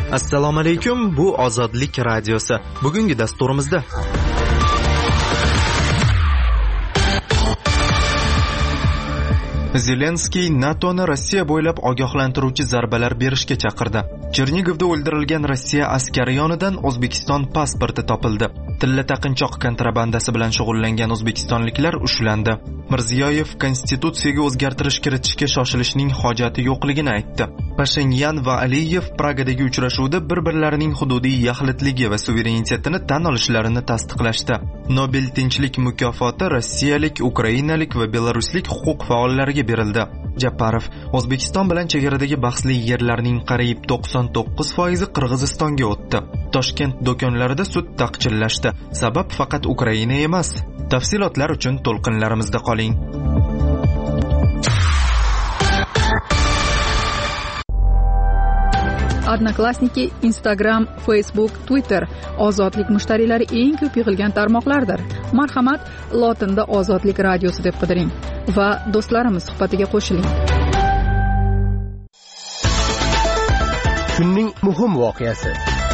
Assalomu alaykum, bu Ozodlik radiosi. Bugungi dasturimizda Zelenskiy NATOni Rossiya bo'ylab ogohlantiruvchi zarbalar berishga chaqirdi. Chernigovda o'ldirilgan Rossiya askari yonidan O'zbekiston pasporti topildi. Tilla taqinchoq kontrabandasi bilan shug'ullangan o'zbekistonliklar ushlandi. Mirziyoyev konstitutsiyaga o'zgartirish kiritishga shoshilishning hojati yo'qligini aytdi. Pashinyan va Aliyev Pragadagi uchrashuvda bir-birlarining hududiy yaxlitligi va suverenitetini tan olishlarini tasdiqlashdi. Nobel tinchlik mukofoti rossiyalik, ukrainalik va belaruslik huquq faollariga berildi. Japarov: O'zbekiston bilan chegaradagi bahsli yerlarning qariyb 99% Qirg'izistonga o'tdi. Toshkent do'konlarida sut taqchillashdi. Sabab faqat Ukraina emas. Tafsilotlar uchun to'lqinlarimizda qoling. Odnoklassniki, Instagram, Facebook, Twitter ozodlik mushtariylari eng ko'p yig'ilgan tarmoqlardir. Marhamat, lotinda Ozodlik radiosi deb qidiring va do'stlarimiz suhbatiga qo'shiling. Kunning muhim voqeasi.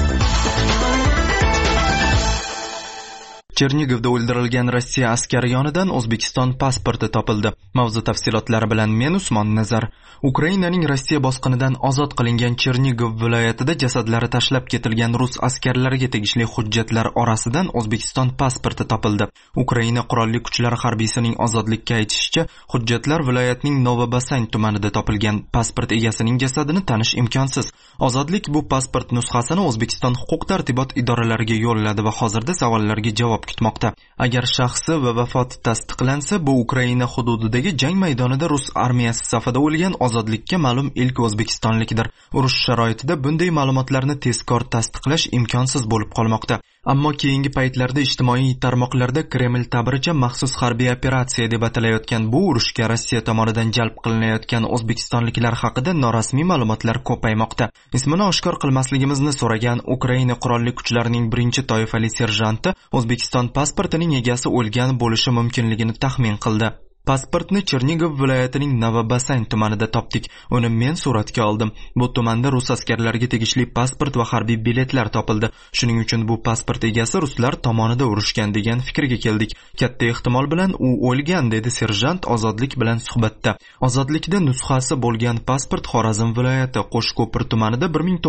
Chernigovda o'ldirilgan Rossiya askari yonidan O'zbekiston pasporti topildi. Mavzu tafsilotlari bilan men Usmon Nazar. Ukrainaning Rossiya bosqinidan ozod qilingan Chernigov viloyatida jasadlari tashlab ketilgan rus askarlariga tegishli hujjatlar orasidan O'zbekiston pasporti topildi. Ukraina qurolli kuchlari harbiysining ozodlikka aytishicha, hujjatlar viloyatning Novobasany tumanida topilgan. Pasport egasining jasadini tanish imkonsiz. Ozodlik bu pasport nusxasini O'zbekiston huquq-tartibot idoralariga yo'lladi va hozirda savollarga javob kutmoqda. Agar shaxsi va vafoti tasdiqlansa, bu Ukraina hududidagi jang maydonida rus armiyasi safida o'lgan ozodlikka ma'lum ilk o'zbekistonlikdir. Urush sharoitida bunday ma'lumotlarni tezkor tasdiqlash imkonsiz bo'lib qolmoqda. Ammo keyingi paytlarda ijtimoiy tarmoqlarda Kreml ta'biricha maxsus harbiy operatsiya deb atalayotgan bu urushga Rossiya tomonidan jalb qilinayotgan o'zbekistonliklar haqida norasmiy ma'lumotlar ko'paymoqda. Ismini oshkor qilmasligimizni so'ragan Ukraina qurolli kuchlarining birinchi toifali serjanti O'zbekiston pasportining egasi o'lgan bo'lishi mumkinligini taxmin qildi. Pasportni Chernigov viloyatining Novobasany tumanida topdik. Uni men suratga oldim. Bu tumanda rus askarlariga tegishli pasport va harbiy biletlar topildi. Shuning uchun bu pasport egasi ruslar tomonida urushgan degan fikrga keldik. Katta ehtimol bilan u o'lgan, dedi serjant Ozodlik bilan suhbatda. Ozodlikda nusxasi bo'lgan pasport Xorazm viloyati Qo'shko'pir tumanida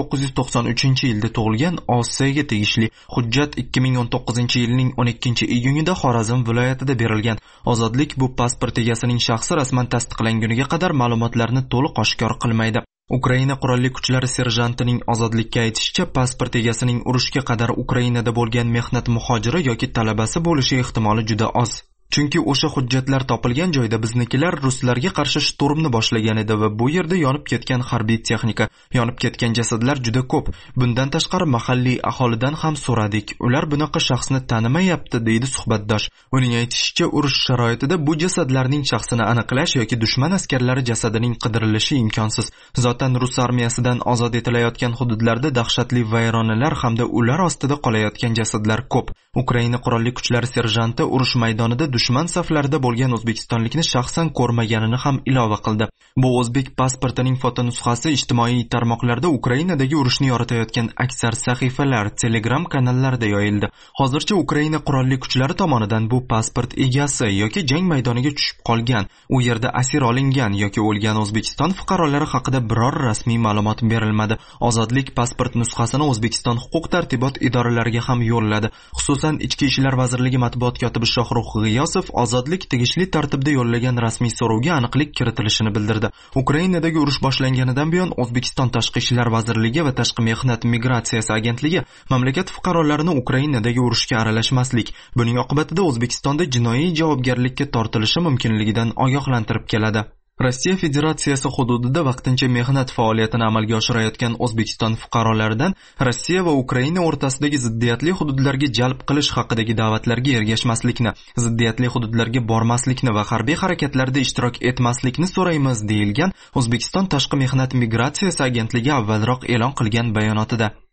1993-yilda tug'ilgan Osiyaga tegishli. Hujjat 2019-yilning 12-iyunida Xorazm viloyatida berilgan. Ozodlik bu pasport egasining shaxsi rasman tasdiqlanguniga qadar ma'lumotlarni to'liq oshkor qilmaydi. Ukraina qurolli kuchlari serjantining Ozodlikka aytishicha, pasport egasining urushga qadar Ukrainada bo'lgan mehnat muhojiri yoki talabasi bo'lishi ehtimoli juda oz. Chunki o'sha hujjatlar topilgan joyda biznikilar ruslarga qarshi shturmni boshlagan edi va bu yerda yonib ketgan harbiy texnika, yonib ketgan jasadlar juda ko'p. Bundan tashqari mahalliy aholidan ham so'radik. Ular bunaqa shaxsni tanimayapti, deydi suhbatdosh. Uning aytishicha, urush sharoitida bu jasadlarning shaxsini aniqlash yoki dushman askarlari jasadining qidirilishi imkonsiz. Zotan rus armiyasidan ozod etilayotgan hududlarda dahshatli vayronalar hamda ular ostida qolayotgan jasadlar ko'p. Ukraina qurolli kuchlari serjanti urush maydonida dushman saflarida bo'lgan o'zbekistonlikni shaxsan ko'rmaganini ham ilova qildi. Bu o'zbek pasportining fotonusxasi ijtimoiy tarmoqlarda Ukrainadagi urushni yoritayotgan aksar sahifalar, Telegram kanallarida yoyildi. Hozircha Ukraina qurolli kuchlari tomonidan bu pasport egasi yoki jang maydoniga tushib qolgan, u yerda asir olingan yoki o'lgan O'zbekiston fuqarolari haqida biror rasmiy ma'lumot berilmadi. Ozodlik pasport nusxasini O'zbekiston huquq-tartibot idoralariga ham yo'lladi. Xususan, Ichki ishlar vazirligi matbuot kotibi Shohrux G'iyosov Ozodlik tegishli tartibda yo'llagan rasmiy so'rovga aniqlik kiritilishini bildirdi. Ukrainadagi urush boshlanganidan buyon O'zbekiston Tashqi ishlar vazirligi va Tashqi mehnat migratsiyasi agentligi mamlakat fuqarolarini Ukrainadagi urushga aralashmaslik, buning oqibatida O'zbekistonda jinoiy javobgarlikka tortilishi mumkinligidan ogohlantirib keladi. Rossiya Federatsiyasi hududida vaqtincha mehnat faoliyatini amalga oshirayotgan O'zbekiston fuqarolaridan Rossiya va Ukraina o'rtasidagi ziddiyatli hududlarga jalb qilish haqidagi da'vatlarga ergashmaslikni, ziddiyatli hududlarga bormaslikni va harbiy harakatlarda ishtirok etmaslikni so'raymiz, deyilgan O'zbekiston Tashqi mehnat migratsiyasi agentligi avvalroq e'lon qilgan bayonotida.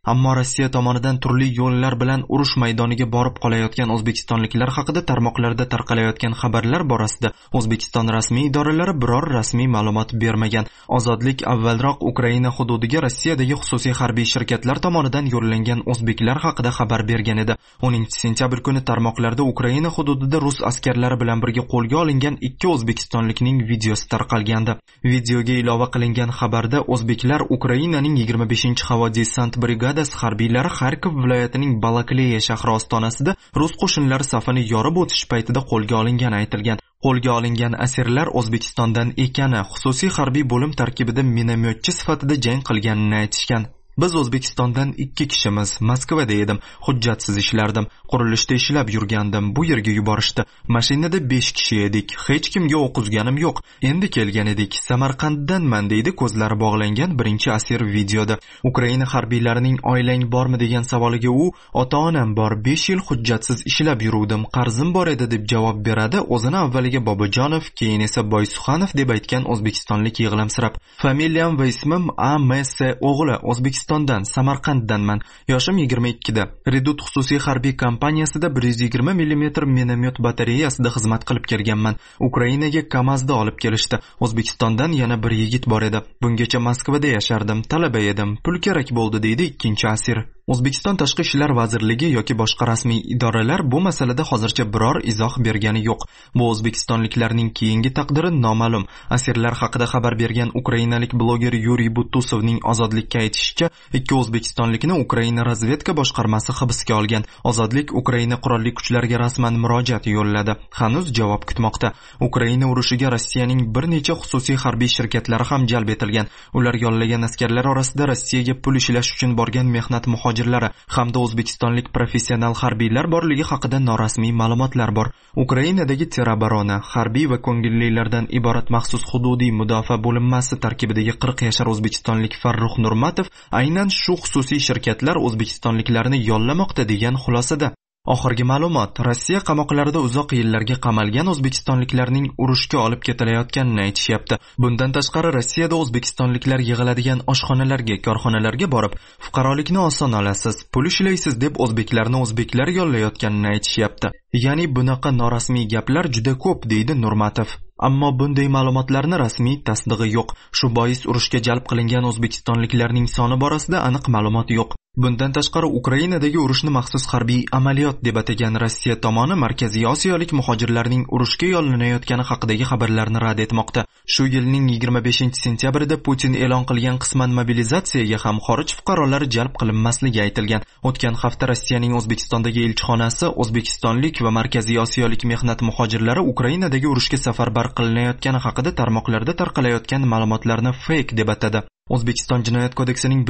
Ammo Rossiya tomonidan turli yo'llar bilan urush maydoniga borib qolayotgan o'zbekistonliklar haqida tarmoqlarda tarqalayotgan xabarlar borasida O'zbekiston rasmiy idoralari biror rasmiy ma'lumot bermagan. Ozodlik avvalroq Ukraina hududiga Rossiyadagi xususiy harbiy shirkatlar tomonidan yo'llangan o'zbeklar haqida xabar bergan edi. 10-sentyabr kuni tarmoqlarda Ukraina hududida rus askarlari bilan birga qo'lga olingan 2 o'zbekistonlikning videosi tarqalgandi. Videoga ilova qilingan xabarda o'zbeklar Ukrainaning 25-havo desant brigadasi harbiylari Xarkov viloyatining Balakleya shahri ostonasida rus qo'shinlari safini yorib o'tish paytida qo'lga olingani aytilgan. Qo'lga olingan asirlar O'zbekistondan ekani, xususiy harbiy bo'lim tarkibida minomyotchi sifatida jang qilganini aytishgan. Biz O'zbekistondan 2 kishimiz. Moskvada edim. Hujjatsiz ishlardim. Qurilishda ishlab yurgandim. Bu yerga yuborishdi. Mashinada 5 kishi edik. Hech kimga o'q uzganim yo'q. Endi kelgan edik. Samarqanddanman deydi ko'zlari bog'langan birinchi asir videoda. Ukraina harbiylarining oilang bormi degan savoliga u ota-onam bor. 5 yil hujjatsiz ishlab yuruvdim. Qarzim bor edi deb javob beradi. O'zini avvaliga Bobojonov, keyin esa Boysuxanov deb aytgan o'zbekistonlik yig'lamsirab. Familiyam va ismim A.M.S. o'g'li O'zbekistondan, Samarqanddanman. Yoshim 22 da. Redut xususiy harbiy kompaniyasida 120 mm minomyot batareyasida xizmat qilib kelganman. Ukrainaga Kamazda olib kelishdi. O'zbekistondan yana bir yigit bor edi. Bungacha Moskvada yashardim, talaba edim. Pul kerak bo'ldi deydi ikkinchi asir. O'zbekiston Tashqi ishlar vazirligi yoki boshqa rasmiy idoralar bu masalada hozircha biror izoh bergani yo'q. Bu o'zbekistonliklarning keyingi taqdiri noma'lum. Asirlar haqida xabar bergan ukrainalik bloger Yuriy Butusovning Ozodlikka aytishicha, 2 o'zbekistonlikni Ukraina razvedka boshqarmasi hibsga olgan. Ozodlik Ukraina qurolli kuchlariga rasman murojaat yo'lladi. Hanuz javob kutmoqda. Ukraina urushiga Rossiyaning bir necha xususiy harbiy shirkatlari ham jalb etilgan. Ular yollagan askarlar orasida Rossiyaga pul ishlash uchun borgan mehnat muhojirlari hamda o'zbekistonlik professional harbiylar borligi haqida norasmiy ma'lumotlar bor. Ukrainadagi terabarona harbiy va ko'ngillilardan iborat maxsus hududiy mudofaa bo'linmasi tarkibidagi 40 yashar o'zbekistonlik Farruh Nurmatov aynan shu xususiy shirkatlar o'zbekistonliklarni yollamoqda degan xulosada. Oxirgi ma'lumot, Rossiya qamoqlarida uzoq yillarga qamalgan o'zbekistonliklarning urushga olib ketilayotganini aytishyapti. Bundan tashqari Rossiyada o'zbekistonliklar yig'iladigan oshxonalarga, korxonalarga borib, fuqarolikni oson olasiz, pul ishlaysiz deb o'zbeklarni o'zbeklar yollayotganini aytishyapti. Ya'ni bunaqa norasmiy gaplar juda ko'p deydi Nurmatov. Ammo bunday ma'lumotlarni rasmiy tasdig'i yo'q. Shu bois urushga jalb qilingan o'zbekistonliklarning soni borasida aniq ma'lumot yo'q. Bundan tashqari Ukrainadagi urushni maxsus harbiy amaliyot deb atagan Rossiya tomoni Markaziy Osiyolik muhojirlarning urushga yollanayotgani haqidagi xabarlarni rad etmoqda. Shu yilning 25-sentyabrida Putin e'lon qilgan qisman mobilizatsiyaga ham xorij fuqarolari jalb qilinmasligi aytilgan. O'tgan hafta Rossiyaning O'zbekistondagi elchixonasi O'zbekistonlik va Markaziy Osiyolik mehnat muhojirlari Ukrainadagi urushga safarbar qilinayotgani haqida tarmoqlarda tarqalayotgan ma'lumotlarni fake deb atadi. O'zbekiston Jinoyat kodeksining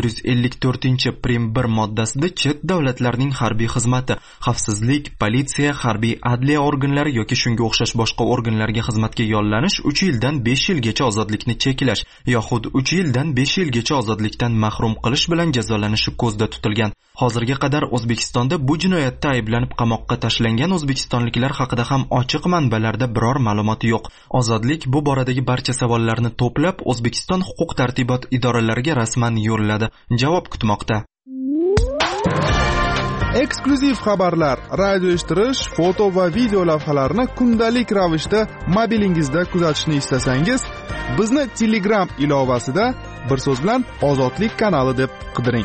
154-prim 1 moddasida chet davlatlarning harbiy xizmati, xavfsizlik, politsiya, harbiy adliya organlari yoki shunga o'xshash boshqa organlarga xizmatga yollanish 3 yildan 5 yilgacha ozodlikni cheklash yoxud 3 yildan 5 yilgacha ozodlikdan mahrum qilish bilan jazolanishi ko'zda tutilgan. Hozirga qadar O'zbekistonda bu jinoyatda ayblanib qamoqqa tashlangan o'zbekistonliklar haqida ham ochiq manbalarda biror ma'lumot yo'q. Ozodlik bu boradagi barcha savollarni to'plab O'zbekiston huquq tartibot idoralariga rasman yo'lladi. Javob kutmoqda. Eksklyuziv xabarlar, radio eshittirish, foto va video lavhalarni kundalik ravishda mobilingizda kuzatishni istasangiz, bizni Telegram ilovasida bir so'z bilan Ozodlik kanali deb qidiring.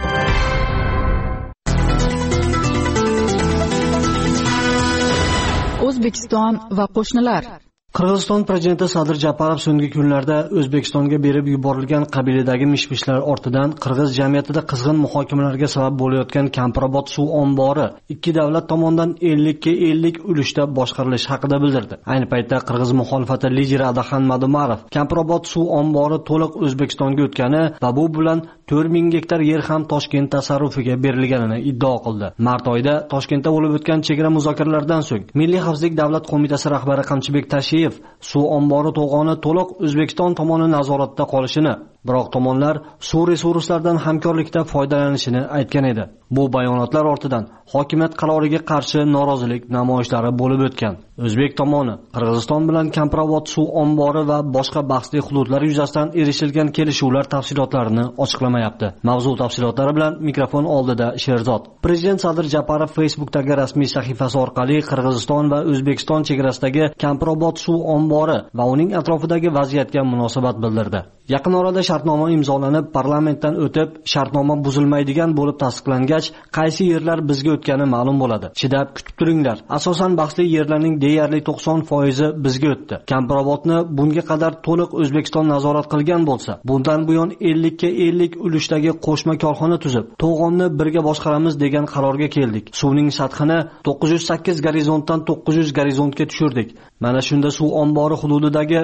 O'zbekiston va qo'shnilar. Qirg'iziston prezidenti Sadir Japarov so'nggi kunlarda O'zbekistonga berib yuborilgan qabilidagi mish-mishlar ortidan qirg'iz jamiyatida qizg'in muhokamalarga sabab bo'layotgan Kampirobod suv ombori ikki davlat tomonidan 50 ga 50 ulushda boshqarilishi haqida bildirdi. Ayni paytda qirg'iz muxolifati lideri Adaxan Madumarov Kampirobod suv ombori to'liq O'zbekistonga o'tgani va bu bilan 4000 gektar yer ham Toshkent tasarrufiga berilganini iddao qildi. Mart oyida Toshkentda bo'lib o'tgan chegara muzokaralaridan so'ng Milliy xavfsizlik davlat qo'mitasi rahbari Qamchibek Tashiyev suv ombori to'g'oni to'liq O'zbekiston tomoni nazoratida qolishini, Biroq tomonlar suv resurslaridan hamkorlikda foydalanishini aytgan edi. Bu bayonotlar ortidan hokimiyat qaroriga qarshi norozilik namoyishlari bo'lib o'tgan. O'zbek tomoni Qirg'iziston bilan Kampirobod suv ombori va boshqa bahsli hududlar yuzasidan erishilgan kelishuvlar tafsilotlarini ochiqlamayapti. Mavzu tafsilotlari bilan mikrofon oldida Sherzod. Prezident Sadir Japarov Facebookdagi rasmiy sahifasi orqali Qirg'iziston va O'zbekiston chegarasidagi Kampirobod suv ombori va uning atrofidagi vaziyatga munosabat bildirdi. Yaqin orada shartnoma imzolanib, parlamentdan o'tib, shartnoma buzilmaydigan bo'lib tasdiqlangach, qaysi yerlar bizga o'tgani ma'lum bo'ladi. Chidab kutib turinglar. Asosan bahsli yerlarning deyarli 90% bizga o'tdi. Kampirobodni bunga qadar to'liq O'zbekiston nazorat qilgan bo'lsa, bundan buyon 50 ga 50 ulushdagi qo'shma korxona tuzib, to'g'onni birga boshqaramiz degan qarorga keldik. Suvning sathini 908 gorizontdan 900 gorizontga tushirdik. Mana shunda suv ombori hududidagi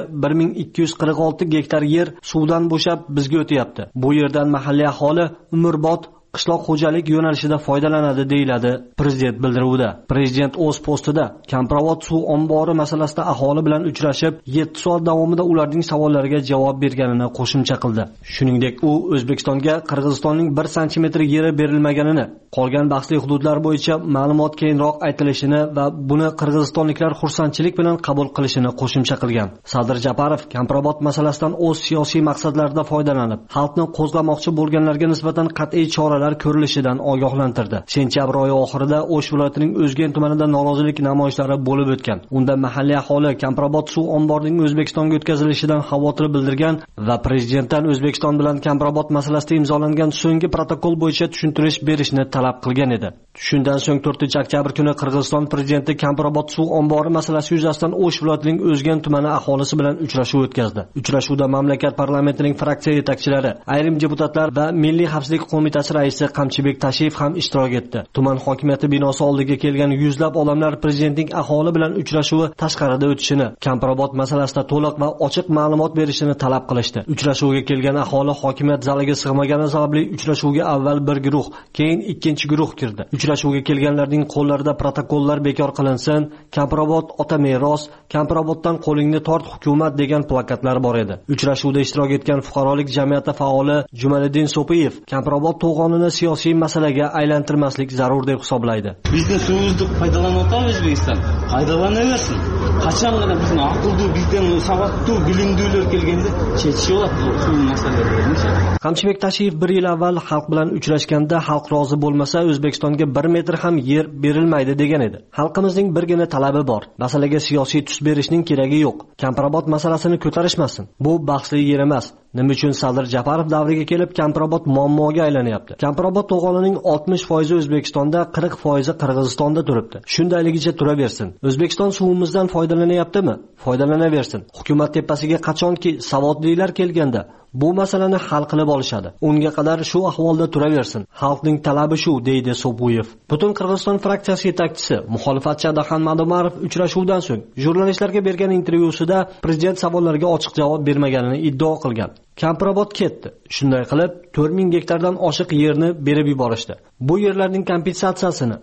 1246 gektar yer suvdan bo'shab bizga o'tyapti. Bu yerdan mahalliy aholi umrbod qishloq xo'jalik yo'nalishida foydalanadi deyiladi prezident bildiruvida. Prezident o'z postida Kampirobod suv ombori masalasida aholi bilan uchrashib, 7 soat davomida ularning savollariga javob berganini qo'shimcha qildi. Shuningdek, u O'zbekistonga Qirg'izistonning 1 santimetr yeri berilmaganini, qolgan bahsli hududlar bo'yicha ma'lumot keyinroq aytilishini va buni qirg'izistonliklar xursandchilik bilan qabul qilishini qo'shimcha qilgan. Sadir Japarov Kampirobod masalasidan o'z siyosiy maqsadlarida foydalanib, xalqni qo'zg'amoqchi bo'lganlarga nisbatan qat'iy choralar ko'rilishidan ogohlantirdi. Sentyabr oyi oxirida O'sh viloyatining O'zgen tumanida norozilik namoyishlari bo'lib o'tgan. Unda mahalliy aholi Kampirobod suv omborining O'zbekistonga o'tkazilishidan xavotir bildirgan va prezidentdan O'zbekiston bilan Kampirobod masalasida imzolangan so'nggi protokol bo'yicha tushuntirish berishni talab qilgan edi. Shundan so'ng 4-oktyabr kuni Qirg'iziston prezidenti Kampirobod suv ombori masalasi yuzasidan O'sh viloyatining O'zgen tumani aholisi bilan uchrashuv o'tkazdi. Uchrashuvda mamlakat parlamentining fraksiya yetakchilari, ayrim deputatlar va Milliy xavfsizlik qo'mitasi raisi Qamchibek Tashiyev ham ishtirok etdi. Tuman hokimiyati binosi oldiga kelgan yuzlab odamlar prezidentning aholi bilan uchrashuvi tashqarida o'tishini, Kampirobod masalasida to'liq va ochiq ma'lumot berishini talab qilishdi. Uchrashuvga kelgan aholi hokimiyat zaliga sig'magani sababli uchrashuvga avval bir guruh, keyin ikkinchi guruh kirdi. Uchrashuvga kelganlarning qo'llarida protokollar bekor qilinsin, Kampirobod ota meros, Kampiroboddan qo'lingni tort hukumat degan plakatlar bor edi. Uchrashuvda ishtirok etgan fuqarolik jamiyati faoli Jumaliddin So'piyev Kampirobod to'g'onini siyosiy masalaga aylantirmaslik zarur deb hisoblaydi. Bizni suvimizni foydalanib o'tadi O'zbekiston. Foydalanaversin. Qachongina bizni aqlli, bizdan savodli, bilimlilar kelganda chechish bo'ladi bu suv masalalarini. Qamchibek Tashiyev 1 yil avval xalq bilan uchrashganda xalq rozi bo'lmasa O'zbekistonga 1 metr ham yer berilmaydi degan edi. Xalqimizning birgina talabi bor. Masalaga siyosiy tus berishning keragi yo'q. Kampirobod masalasini ko'tarishmasin. Bu bahsli yer emas. Nima uchun Sadir Japarov davriga kelib Kampirobod muammoga aylanyapti? Kampirobod to'g'onining 60% O'zbekistonda, 40% Qirg'izistonda turibdi. Shundayligicha turaversin. O'zbekiston suvimizdan foydalanyaptimi? Foydalanaversin. Hukumat tepasiga qachonki savodlilar kelganda bu masalani hal qilib olishadi. Unga qadar shu ahvolda turaversin. Xalqning talabi shu, deydi So'piyev. Butun Qirg'iziston fraksiyasi yetakchisi muxolifatchi Adaxon Madomarov uchrashuvdan so'ng jurnalistlarga bergan intervyusida prezident savollariga ochiq javob bermaganini iddao qilgan. Kampirobod ketdi. Shunday qilib 4000 gektardan oshiq yerni berib yuborishdi. Bu yerlarning kompensatsiyasini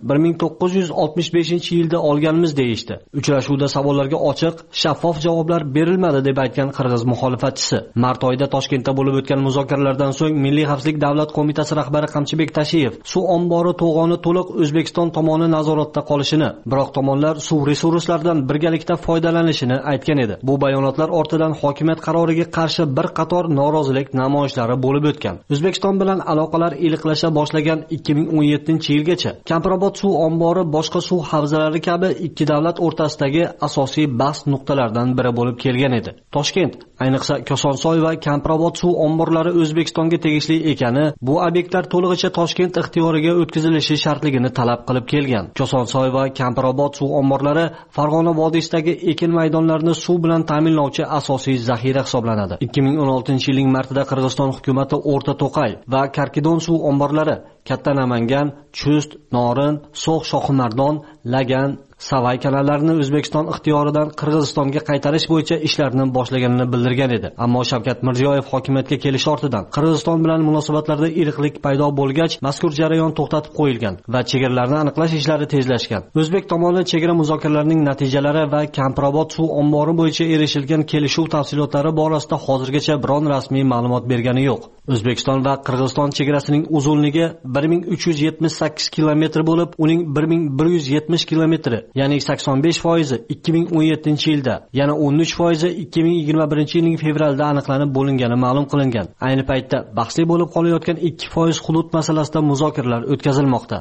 1965-yilda olganmiz deyishdi. Uchrashuvda savollarga ochiq, shaffof javoblar berilmadi deb aytgan qirg'iz muxolifatchisi. Mart oyida Toshkentda bo'lib o'tgan muzokaralardan so'ng Milliy xavfsizlik davlat qo'mitasi rahbari Qamchibek Tashiyev suv ombori to'g'oni to'liq O'zbekiston tomoni nazoratda qolishini, biroq tomonlar suv resurslaridan birgalikda foydalanishini aytgan edi. Bu bayonotlar ortidan hokimiyat qaroriga qarshi bir qator norozilik namoyishlari bo'lib o'tgan. O'zbekiston bilan aloqalar iliqlasha boshlagan 2017-yilgacha Kampirobod suv ombori boshqa suv havzalari kabi ikki davlat o'rtasidagi asosiy bahs nuqtalaridan biri bo'lib kelgan edi. Toshkent, ayniqsa Kosonsoy va Kampirobod suv omborlari O'zbekistonga tegishli ekani, bu obyektlar to'lig'icha Toshkent ixtiyoriga o'tkazilishi shartligini talab qilib kelgan. Kosonsoy va Kampirobod suv omborlari Farg'ona vodiysidagi ekin maydonlarini suv bilan ta'minlovchi asosiy zaxira hisoblanadi. 2016-yilning martida Qirg'iziston hukumatı O'rta To'qay va Karkidon suv omborlari Katta Namangan, Chust, Norin, So'x Shohimardon, Lagan, Savay kanallarini O'zbekiston ixtiyoridan Qirg'izistonga qaytarish bo'yicha ishlarni boshlaganini bildirgan edi. Ammo Shavkat Mirziyoyev hokimiyatga kelish ortidan Qirg'iziston bilan munosabatlarda iriqlik paydo bo'lgach, mazkur jarayon to'xtatib qo'yilgan va chegaralarni aniqlash ishlari tezlashgan. O'zbek tomoni chegara muzokaralarining natijalari va Kampirobod suv ombori bo'yicha erishilgan kelishuv tafsilotlari borasida hozirgacha biron rasmiy ma'lumot bergani yo'q. O'zbekiston va Qirg'iziston chegarasining uzunligi 1378 kilometr bo'lib, uning 1170 kilometri, ya'ni 85% 2017-yilda, yana 13% 2021-yilning fevralida aniqlanib bo'lingani ma'lum qilingan. Ayni paytda bahsli bo'lib qolayotgan 2% hudud masalasida muzokaralar o'tkazilmoqda.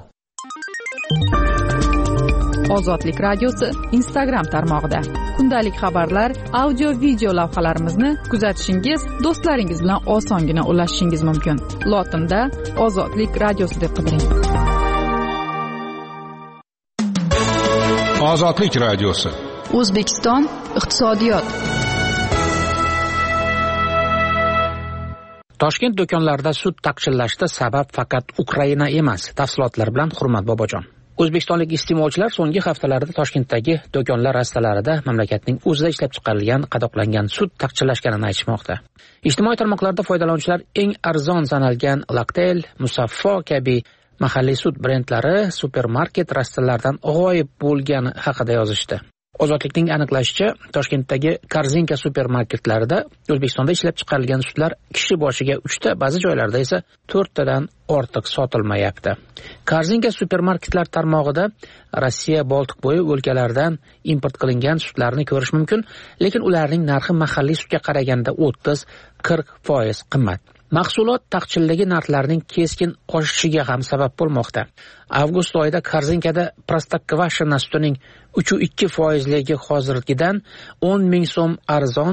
Ozodlik radiosi Instagram tarmog'ida kundalik xabarlar, audio video lavhalarimizni kuzatishingiz, do'stlaringiz bilan osongina ulashishingiz mumkin. Lotinda Ozodlik radiosi deb qidiring. Ozodlik radiosi. O'zbekiston iqtisodiyot. Toshkent do'konlarida sut taqchillashda sabab faqat Ukraina emas. Tafsilotlar bilan Hurmat Bobojon. O'zbekistonlik iste'molchilar so'nggi haftalarda Toshkentdagi do'konlar rastalarida mamlakatning o'zida ishlab chiqarilgan qadoqlangan sut taqchillashganini aytishmoqda. Ijtimoiy tarmoqlarda foydalanuvchilar eng arzon sanalgan Lactel, Musaffo kabi mahalliy sut brendlari supermarket rastalaridan g'oyib bo'lgani haqida yozishdi. Ozodlikning aniqlashicha, Toshkentdagi Korzinka supermarketlarida O'zbekistonda ishlab chiqarilgan sutlar kishi boshiga 3 ta, ba'zi joylarda esa 4 tadan ortiq sotilmayapti. Korzinka supermarketlar tarmog'ida Rossiya, Boltiqbo'yi o'lkalaridan import qilingan sutlarni ko'rish mumkin, lekin ularning narxi mahalliy sutga qaraganda 30-40% qimmat. Mahsulot taqchilligi narxlarining keskin oshishiga ham sabab bo'lmoqda. Avgust oyida Korzinkada Prostokvashina sutining 3.2%ligi hozirgidan 10,000 so'm arzon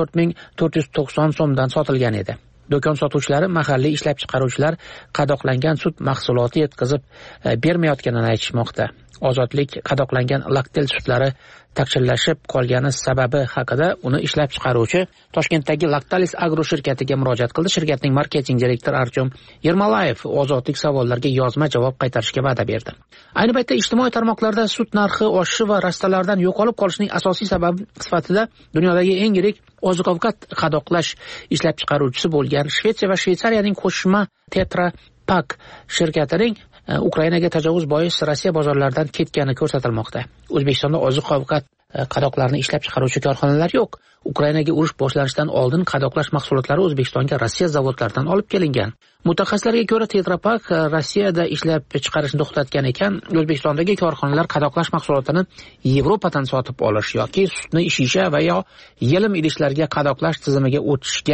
14,490 so'mdan sotilgan edi. Do'kon sotuvchilari mahalliy ishlab chiqaruvchilar qadoqlangan sut mahsuloti yetkazib bermayotganini aytishmoqda. Ozodlik qadoqlangan Lactel sutlari taqchillashib qolgani sababi haqida uni ishlab chiqaruvchi Toshkentdagi Lactalis Agro shirkatiga murojaat qildi. Shirkatning marketing direktori Artyom Yermalayev Ozodlik savollariga yozma javob qaytarishga va'da berdi. Ayni paytda ijtimoiy tarmoqlarda sut narxi oshishi va rastalardan yo'qolib qolishining asosiy sababi sifatida dunyodagi eng yirik oziq-ovqat qadoqlash ishlab chiqaruvchisi bo'lgan Shvetsiya va Shveysariyaning qo'shma Tetra Pak shirkatining Ukrainaga tajovuz bois Rossiya bozorlaridan ketgani ko'rsatilmoqda. O'zbekistonda oziq-ovqat qadoqlarini ishlab chiqaruvchi korxonalar yo'q. Ukrainaga urush boshlanishidan oldin qadoqlash mahsulotlari O'zbekistonga Rossiya zavodlaridan olib kelingan. Mutaxassislarga ko'ra, Tetra Pak Rossiyada ishlab chiqarishni to'xtatgan ekan, O'zbekistondagi korxonalar qadoqlash mahsulotini Yevropadan sotib olish yoki sutni shisha va yo yelim idishlarga qadoqlash tizimiga o'tishga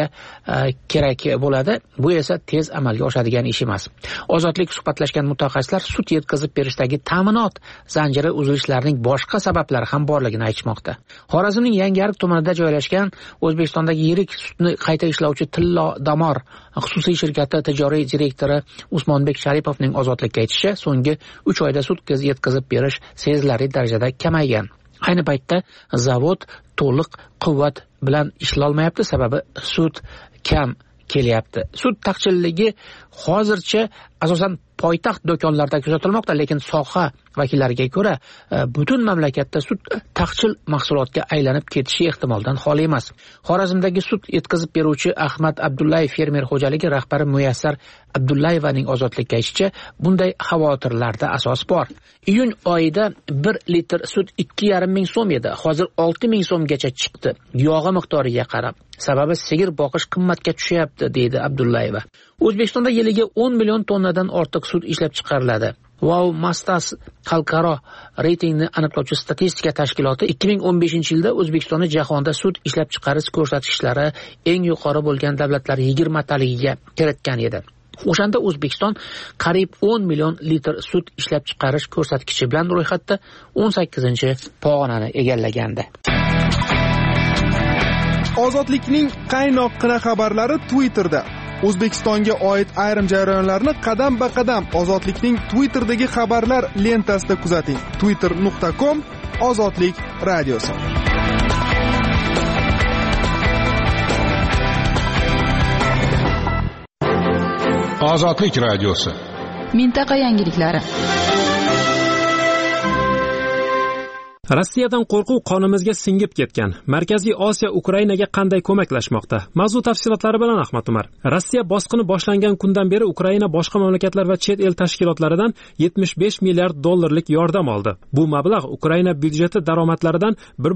kerak bo'ladi. Bu esa tez amalga oshadigan ish emas. Ozodlik suhbatlashgan mutaxassislar sut yetkazib berishdagi ta'minot zanjiri uzilishlarining boshqa sabablari ham borligini aytishmoqda. Xorazmning Yangiariq tumanida joylashgan O'zbekistondagi yirik sutni qayta ishlovchi Tillo Damor xususiy shirkati tijoriy direktori Usmonbek Sharipovning Ozodlikka aytishicha, so'nggi 3 oyda sut yetkazib berish sezilarli darajada kamaygan. Ayni paytda zavod to'liq quvvat bilan ishlolmayapti, sababi sut kam kelyapti. Sut taqchilligi hozircha asosan poytaxt do'konlarida kuzatilmoqda, lekin soha vakillariga ko'ra butun mamlakatda sut taqchil mahsulotga aylanib ketishi ehtimoldan xoli emas. Xorazmdagi sut yetkazib beruvchi Ahmad Abdullayev fermer xo'jaligi rahbari Muyassar Abdullayevaning Ozodlikka aytishicha, bunday xavotirlarda asos bor. Iyun oyida 1 litr sut 2,5 ming so'm edi, hozir 6 ming so'mgacha chiqdi. Yog'i miqdoriga qarab. Sababi sigir boqish qimmatga tushyapti, deydi Abdullayeva. O'zbekistonda yiliga 10 million tonnadan ortiq sut ishlab chiqariladi. Wow Mastas xalqaro reytingni aniqlovchi statistika tashkiloti 2015-yilda O'zbekistonni jahonda sut ishlab chiqarish ko'rsatkichlari eng yuqori bo'lgan davlatlar 20 taligiga kiritgan edi. O'shanda O'zbekiston qariyb 10 million litr sut ishlab chiqarish ko'rsatkichi bilan ro'yxatda 18-pog'onani egallagandi. Ozodlikning qaynoq-qina xabarlari Twitterda. O'zbekistonga oid ayrim jarayonlarni qadam-ba-qadam Ozodlikning Twitterdagi xabarlar lentasida kuzating. twitter.com/ozodlik radiosi. Ozodlik radiosi. Mintaqa yangiliklari. Rossiyadan qo'rquv qonimizga singib ketgan. Markaziy Osiyo Ukrainaga qanday ko'maklashmoqda? Mavzu tafsilotlari bilan Ahmad Umar. Rossiya bosqini boshlangan kundan beri Ukraina boshqa mamlakatlar va chet el tashkilotlaridan 75 milliard dollarlik yordam oldi. Bu mablag' Ukraina byudjeti daromadlaridan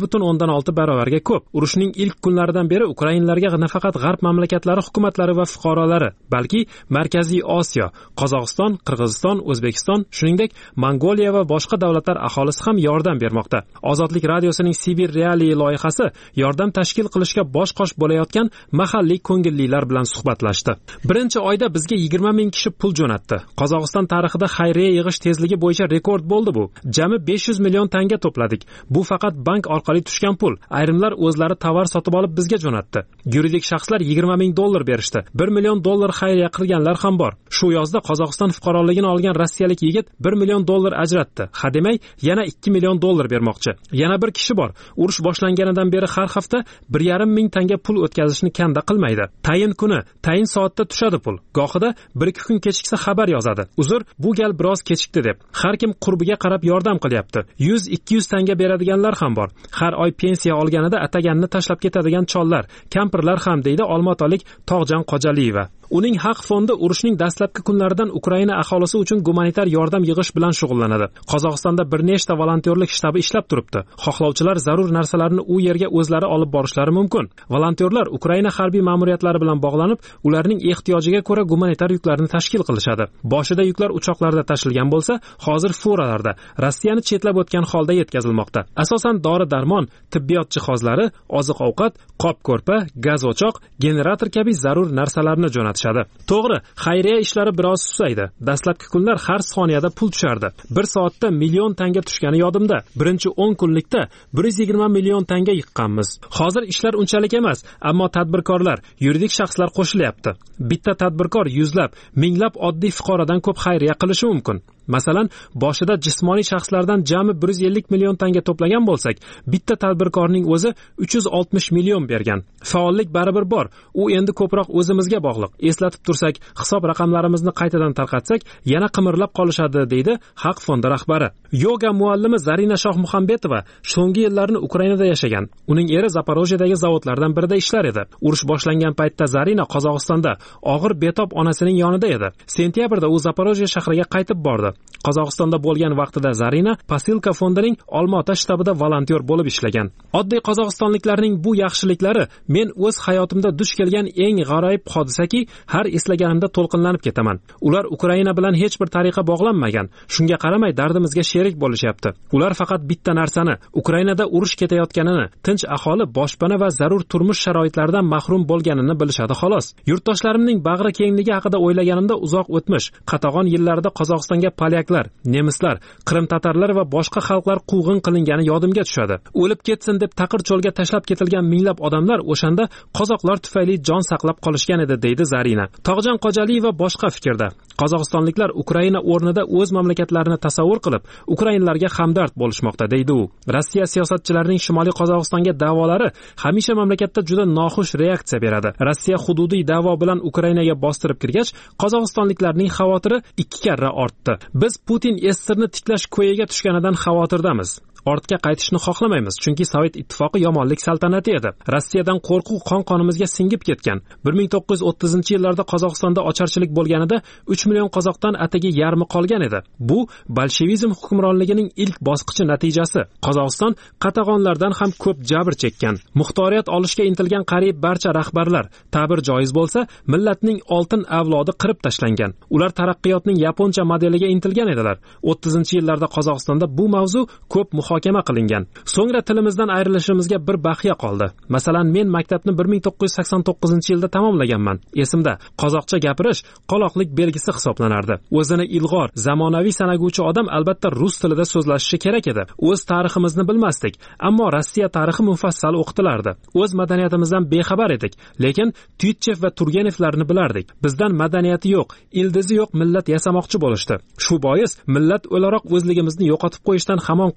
1.6 barobarga ko'p. Urushning ilk kunlaridan beri ukrainlarga nafaqat g'arb mamlakatlari hukumatlari va fuqarolari, balki Markaziy Osiyo, Qozog'iston, Qirg'iziston, O'zbekiston, shuningdek Mongoliya va boshqa davlatlar aholisi ham yordam bermoqda. Ozodlik radiosining Sibir Realiy loyihasi yordam tashkil qilishga bosh-qosh bo'layotgan mahalliy ko'ngillilar bilan suhbatlashdi. Birinchi oyda bizga 20 ming kishi pul jo'natdi. Qozog'iston tarixida xayriya yig'ish tezligi bo'yicha rekord bo'ldi bu. Jami 500 million tanga to'pladik. Bu faqat bank orqali tushgan pul. Ayrimlar o'zlari tovar sotib olib bizga jo'natdi. Yuridik shaxslar 20 ming dollar berishdi. 1 million dollar xayriya qilganlar ham bor. Shu yozda Qozog'iston fuqaroligini olgan rossiyalik yigit 1 million dollar ajratdi. Hademay yana 2 million dollar bermoqchi. Yana bir kishi bor. Urush boshlanganidan beri har hafta 1,5 ming tanga pul o'tkazishni kanda qilmaydi. Tayin kuni, tayin soatda tushadi pul. Gohida 1-2 kun kechiksa xabar yozadi. Uzr, bu gal biroz kechikdi deb. Har kim qurbiga qarab yordam qilyapti. 100-200 tanga beradiganlar ham bor. Har oy pensiya olganida ataganini tashlab ketadigan chollar, kampirlar ham, deydi olmaotalik Tog'jon Qojaliyeva. Uning haq fondi urushning dastlabki kunlaridan Ukraina aholisi uchun gumanitar yordam yig'ish bilan shug'ullanadi. Qozog'istonda bir nechta volontyorlik shtabi ishlab turibdi. Xohlovchilar zarur narsalarni u yerga o'zlari olib borishlari mumkin. Volontyorlar Ukraina harbiy ma'muriyatlari bilan bog'lanib, ularning ehtiyojiga ko'ra gumanitar yuklarni tashkil qilishadi. Boshida yuklar uchoqlarda tashilgan bo'lsa, hozir furalarda Rossiyani chetlab o'tgan holda yetkazilmoqda. Asosan dori-darmon, tibbiyot jihozlari, oziq-ovqat, qop-ko'rpa, gaz o'choq, generator kabi zarur narsalarni jo'natadi. To'g'ri, xayriya ishlari biroz susaydi. Dastlabki kunlar har soniyada pul tushardi. Bir soatda million tanga tushgani yodimda. Birinchi 10 kunlikda 120 million tanga yiqqanmiz. Hozir ishlar unchalik emas, ammo tadbirkorlar, yuridik shaxslar qo'shilyapti. Bitta tadbirkor yuzlab, minglab oddiy fuqarodan ko'p xayriya qilishi mumkin. Masalan, boshida jismoniy shaxslardan jami 150 million tanga to'plagan bo'lsak, bitta tadbirkorning o'zi 360 million bergan. Faollik baribir bor. U endi ko'proq o'zimizga bog'liq. Eslatib tursak, hisob raqamlarimizni qaytadan tarqatsak, yana qimirlab qolishadi, deydi Haq fondi rahbari. Yoga muallimi Zarina Shohmuhambetova so'nggi yillarni Ukrainada yashagan. Uning eri Zaporojyedagi zavodlardan birida ishlar edi. Urush boshlangan paytda Zarina Qozog'istonda og'ir betob onasining yonida edi. Sentyabrda u Zaporojye shahriga qaytib bordi. Qozog'istonda bo'lgan vaqtida Zarina Pasilka fondining Olmaota shtabida volontyor bo'lib ishlagan. Oddiy qozog'istonliklarning bu yaxshiliklari men o'z hayotimda duch kelgan eng g'aroyib hodisaki, har eslaganimda to'lqinlanib ketaman. Ular Ukraina bilan hech bir tariqa bog'lanmagan. Shunga qaramay dardimizga sherik bo'lishyapti. Ular faqat bitta narsani, Ukrainada urush ketayotganini, tinch aholi boshpana va zarur turmush sharoitlaridan mahrum bo'lganini bilishadi xolos. Yurtdoshlarimning bag'ri kengligi haqida o'ylaganimda uzoq o'tmish, qatag'on yillarida Qozog'istonga polyaklar, nemislar, Qrim tatarlar va boshqa xalqlar quvg'in qilingani yodimga tushadi. O'lib ketsin deb taqir cho'lga tashlab ketilgan minglab odamlar o'shanda qozoqlar tufayli jon saqlab qolishgan edi, deydi Zarina. Tog'jon Qojaliyeva boshqa fikrda. Qozog'istonliklar Ukraina o'rnida o'z mamlakatlarini tasavvur qilib, ukrainlarga hamdard bo'lishmoqda, deydi u. Rossiya siyosatchilarining Shimoliy Qozog'istonga da'volari hamisha mamlakatda juda noxush reaksiya beradi. Rossiya hududiy da'vo bilan Ukrainaga bostirib kirgach, qozog'istonliklarning xavotiri 2 karra ortdi. Biz Putin S-sirni tiklash ko'yiga tushganidan xavotirdamiz. Ortga qaytishni xohlamaymiz, chunki Sovet ittifoqi yomonlik saltanati edi. Rossiyadan qo'rquv qon-qonimizga singib ketgan. 1930-yillarda Qozog'istonda ocharchilik bo'lganida 3 million qozoqdan atigi yarmi qolgan edi. Bu bolshevizm hukmronligining ilk bosqichi natijasi. Qozog'iston qatag'onlardan ham ko'p jabr chekkan. Muxtoriyat olishga intilgan qariyb barcha rahbarlar, ta'bir joiz bo'lsa, millatning oltin avlodi qirib tashlangan. Ular taraqqiyotning yaponcha modeliga intilgan edilar. 30-yillarda Qozog'istonda bu mavzu ko'p muhokama qilingan. So'ngra tilimizdan ayrilishimizga bir baqiya qoldi. Masalan, men maktabni 1989-yilda tamomlaganman. Esimda, qozoqcha gapirish qoloqlik belgisi hisoblanardi. O'zini ilg'or, zamonaviy sanaguvchi odam albatta rus tilida so'zlashishi kerak edi. O'z tariximizni bilmasdik, ammo Rossiya tarixi mufassal o'qitilardi. O'z madaniyatimizdan bexabar edik, lekin Tuytchev va Turgenevlarni bilardik. Bizdan madaniyati yo'q, ildizi yo'q millat yasamoqchi bo'lishdi. Shu bois millat o'laroq o'zligimizni yo'qotib qo'yishdan hamon qo'rqamiz,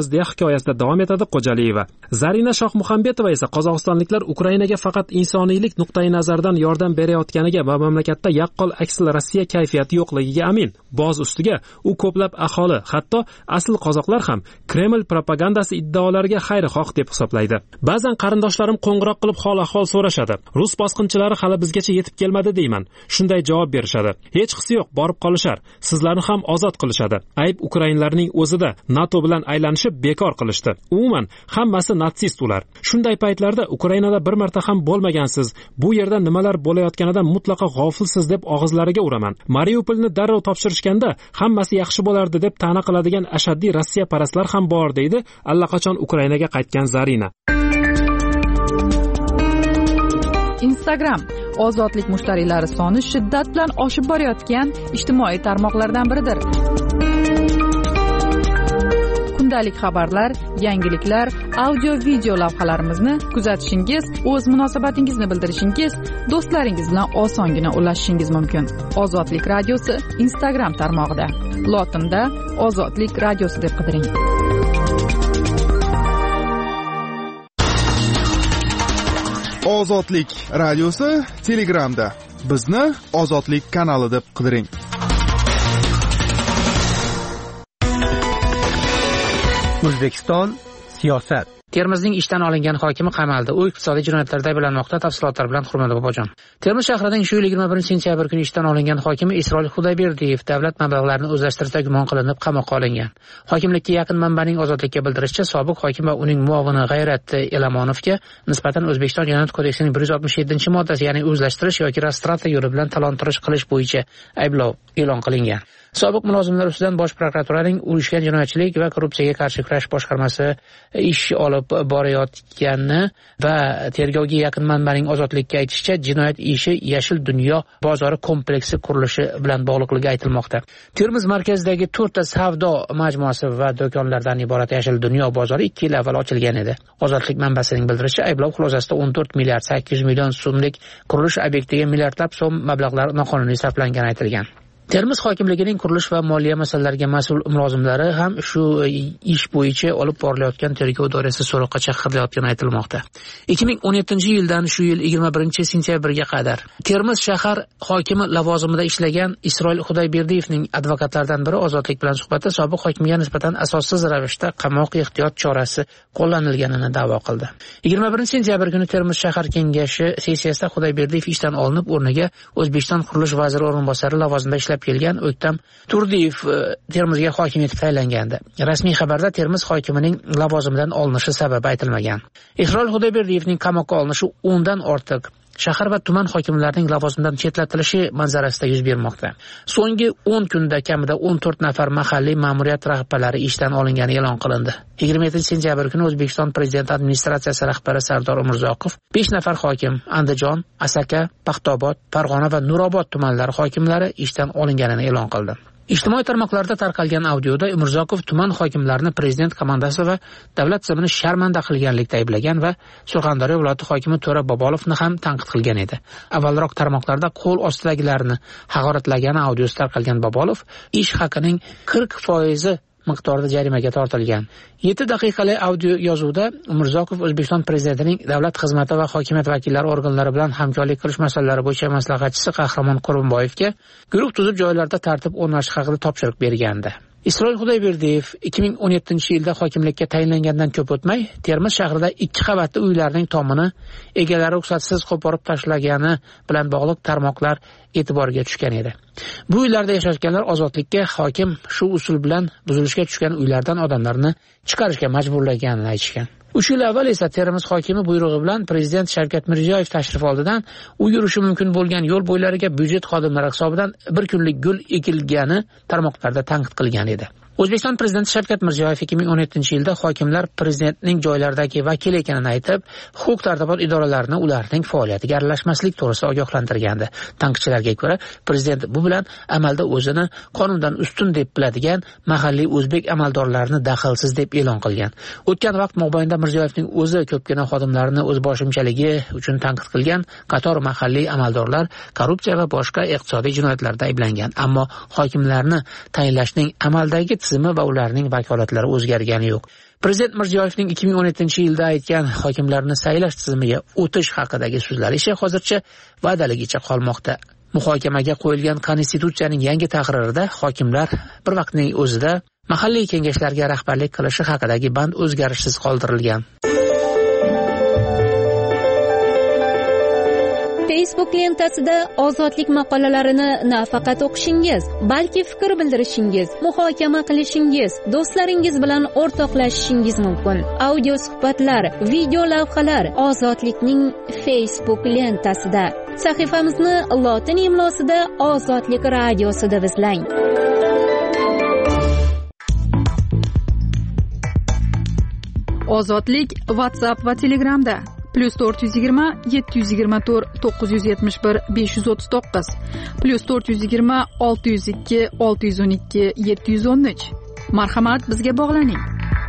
deya hikoyasida davom etadi Xo'jaliyeva. Zarina Shohmuhambetova esa qozog'istonliklar Ukrainaga faqat insoniylik nuqtai nazaridan yordam berayotganiga va mamlakatda yaqqol aksil Rossiya kayfiyati yo'qligiga amin. Boz ustiga u ko'plab aholi, hatto asl qozoqlar ham Kreml propagandasi iddaolariga xayrixoh deb hisoblaydi. Ba'zan qarindoshlarim qo'ng'iroq qilib hol-ahvol so'rashadi. Rus bosqinchilari hali bizgacha yetib kelmadi deyman. Shunday javob berishadi. Hech qisi yo'q, borib qolishar. Sizlarni ham ozod qilishadi. Ayb ukrainlarning o'zida NATO bilan aylanishib bekor qilishdi. Umuman hammasi natsist ular. Shunday paytlarda Ukrainada bir marta ham bo'lmagansiz. Bu yerda nimalar bo'layotganidan mutlaqo g'ofilsiz deb og'izlariga uraman. Mariupolni darrov topshirishganda hammasi yaxshi bo'lardi deb ta'na qiladigan ashaddiy Rossiya parastlar ham bor deydi allaqachon Ukrainaga qaytgan Zarina. Instagram ozodlik mushtariylari soni shiddat bilan oshib borayotgan ijtimoiy tarmoqlardan biridir. Kundalik xabarlar, yangiliklar, audio-video lavhalarimizni kuzatishingiz, o'z munosabatingizni bildirishingiz, do'stlaringiz bilan osongina ulashishingiz mumkin. Ozodlik radiosi Instagram tarmog'ida. Lotinda Ozodlik radiosi deb qidiring. Ozodlik radiosi Telegramda. Bizni Ozodlik kanali deb qidiring. O'zbekiston siyosat. Termizning ishdan olingan hokimi qamaldi. U iqtisodiy jinoyatlarda ayblanmoqda. Tafsilotlar bilan Hurmat Bobojon. Termiz shahrining shu yil 21-sentyabr kuni ishdan olingan hokimi Isroil Xudoyberdiyev davlat mablag'larini o'zlashtirishda gumon qilinib qamoqqa olingan. Hokimlikka yaqin manbaning Ozodlikka bildirishicha, sobiq hokim va uning muovini G'ayrat Elamonovga nisbatan O'zbekiston Jinoyat kodeksining 167-moddasi, ya'ni o'zlashtirish yoki restrata yo'li bilan talon-taroj qilish bo'yicha ayblov e'lon qilingan. Sobiq mulozimlar ustidan Bosh prokuraturaning uyushgan jinoyatchilik va korrupsiyaga qarshi kurash boshqarmasi ish olib borayotgani va tergovga yaqin manbaning Ozodlikka aytishicha, jinoyat ishi Yashil dunyo bozori kompleksi qurilishi bilan bog'liqligi aytilmoqda. Termiz markazidagi 4 ta savdo majmuasi va do'konlardan iborat Yashil dunyo bozori 2 yil avval ochilgan edi. Ozodlik manbasining bildirishicha, ayblov xulosasida 14 milliard 800 million so'mlik qurilish obyektiga milliardlab so'm mablag'lar noqonuniy sarflangani aytilgan. Termiz hokimligining qurilish va moliya masalalariga mas'ul mulozimlari ham shu ish bo'yicha olib borilayotgan tergov doirasida so'roqqa chaqirilayotgani aytilmoqda. 2017-yildan shu yil 21-sentyabrga qadar Termiz shahar hokimi lavozimida ishlagan Isroil Xudoyberdiyevning advokatlaridan biri Ozodlik bilan suhbatda sobiq hokimga nisbatan asossiz ravishda qamoq ehtiyot chorasi qo'llanilganini da'vo qildi. 21-sentyabr kuni Termiz shahar kengashi sessiyasida Xudoyberdiyev ishdan olinib, o'rniga O'zbekiston qurilish vaziri o'rinbosari lavozimida ishlab kelgan O'ktam Turdiyev Termizga hokim etib tayinlangandi. Rasmiy xabarda Termiz hokimining lavozimidan olinishi sababi aytilmagan. Isroil Xudoyberdiyevning qamoqqa olinishi 10 dan ortiq shahar va tuman hokimlarining lavozimidan chetlatilishi manzarasida yuz bermoqda. So'nggi 10 kunda kamida 14 nafar mahalliy ma'muriyat rahbarlari ishdan olingani e'lon qilindi. 27-sentyabr kuni O'zbekiston Prezident administratsiyasi rahbari Sardor Umurzoqov 5 nafar hokim, Andijon, Asaka, Paxtobod, Farg'ona va Nurobod tumanlari hokimlari ishdan olinganini e'lon qildi. Ijtimoiy tarmoqlarda tarqalgan audioda Umurzoqov tuman hokimlarini prezident komandasi va davlat tizimini sharmanda qilganlikda ayblagan va Surxondaryo viloyati hokimi To'ra Bobolovni ham tanqid qilgan edi. Avvalroq tarmoqlarda qo'l ostidagilarni haqoratlagani audiosi tarqalgan Bobolov ish haqining 40% miqdorida jarimaga tortilgan. 7 daqiqali audio yozuvda Umurzoqov O'zbekiston prezidentining davlat xizmati va hokimiyat vakillari organlari bilan hamkorlik qilish masalalari bo'yicha maslahatchisi Qahramon Qurbonboyevga guruh tuzib joylarda tartib o'rnatish haqida topshiriq bergandi. Isroil Xudoyberdiyev 2017-yilda hokimlikka tayinlangandan ko'p o'tmay Termiz shahrida 2 qavatli uylarning tomini egalari ruxsatsiz qo'porib tashlagani bilan bog'liq tarmoqlar e'tiborga tushgan edi. Bu uylarda yashayotganlar Ozodlikka hokim shu usul bilan buzilishga tushgan uylardan odamlarni chiqarishga majburlaganini aytishgan. 3 yil avval esa Termiz hokimi buyrug'i bilan prezident Shavkat Mirziyoyev tashrif oldidan u yurishi mumkin bo'lgan yo'l bo'ylariga byudjet xodimlari hisobidan bir kunlik gul ekilgani tarmoqlarda tanqid qilgan edi. O'zbekiston prezidenti Shavkat Mirziyoyev 2017-yilda hokimlar prezidentning joylaridagi vakili ekanini aytib, huquq-tartibot idoralarini ularning faoliyatiga aralashmaslik to'g'risida ogohlantirgandi. Tanqidchilarga ko'ra, prezident bu bilan amalda o'zini qonundan ustun deb biladigan mahalliy o'zbek amaldorlarini daxlsiz deb e'lon qilgan. O'tgan vaqt mobaynida Mirziyoyevning o'zi ko'pgina xodimlarini o'zboshimchaligi uchun tanqid qilgan qator mahalliy amaldorlar korrupsiya va boshqa iqtisodiy jinoyatlarda ayblangan. Ammo hokimlarni tayinlashning amaldagi tizimi va ularning vakolatlari o'zgargani yo'q. Prezident Mirziyoyevning 2017-yilda aytgan hokimlarni saylash tizimiga o'tish haqidagi so'zlari esa hozircha va'daligicha qolmoqda. Muhokamaga qo'yilgan konstitutsiyaning yangi tahririda hokimlar bir vaqtning o'zida mahalliy kengashlarga rahbarlik qilishi haqidagi band o'zgarishsiz qoldirilgan. Facebook lentasida ozodlik maqolalarini nafaqat o'qishingiz, balki fikr bildirishingiz, muhokama qilishingiz, do'stlaringiz bilan o'rtoqlashishingiz mumkin. Audio suhbatlar, video lavhalar ozodlikning Facebook lentasida. Sahifamizni lotin imlosida Ozodlik radiosi deb izlang. Ozodlik WhatsApp va Telegramda +420 724 971 539 +420 602 612 713. Marhamat, bizga bog'laning.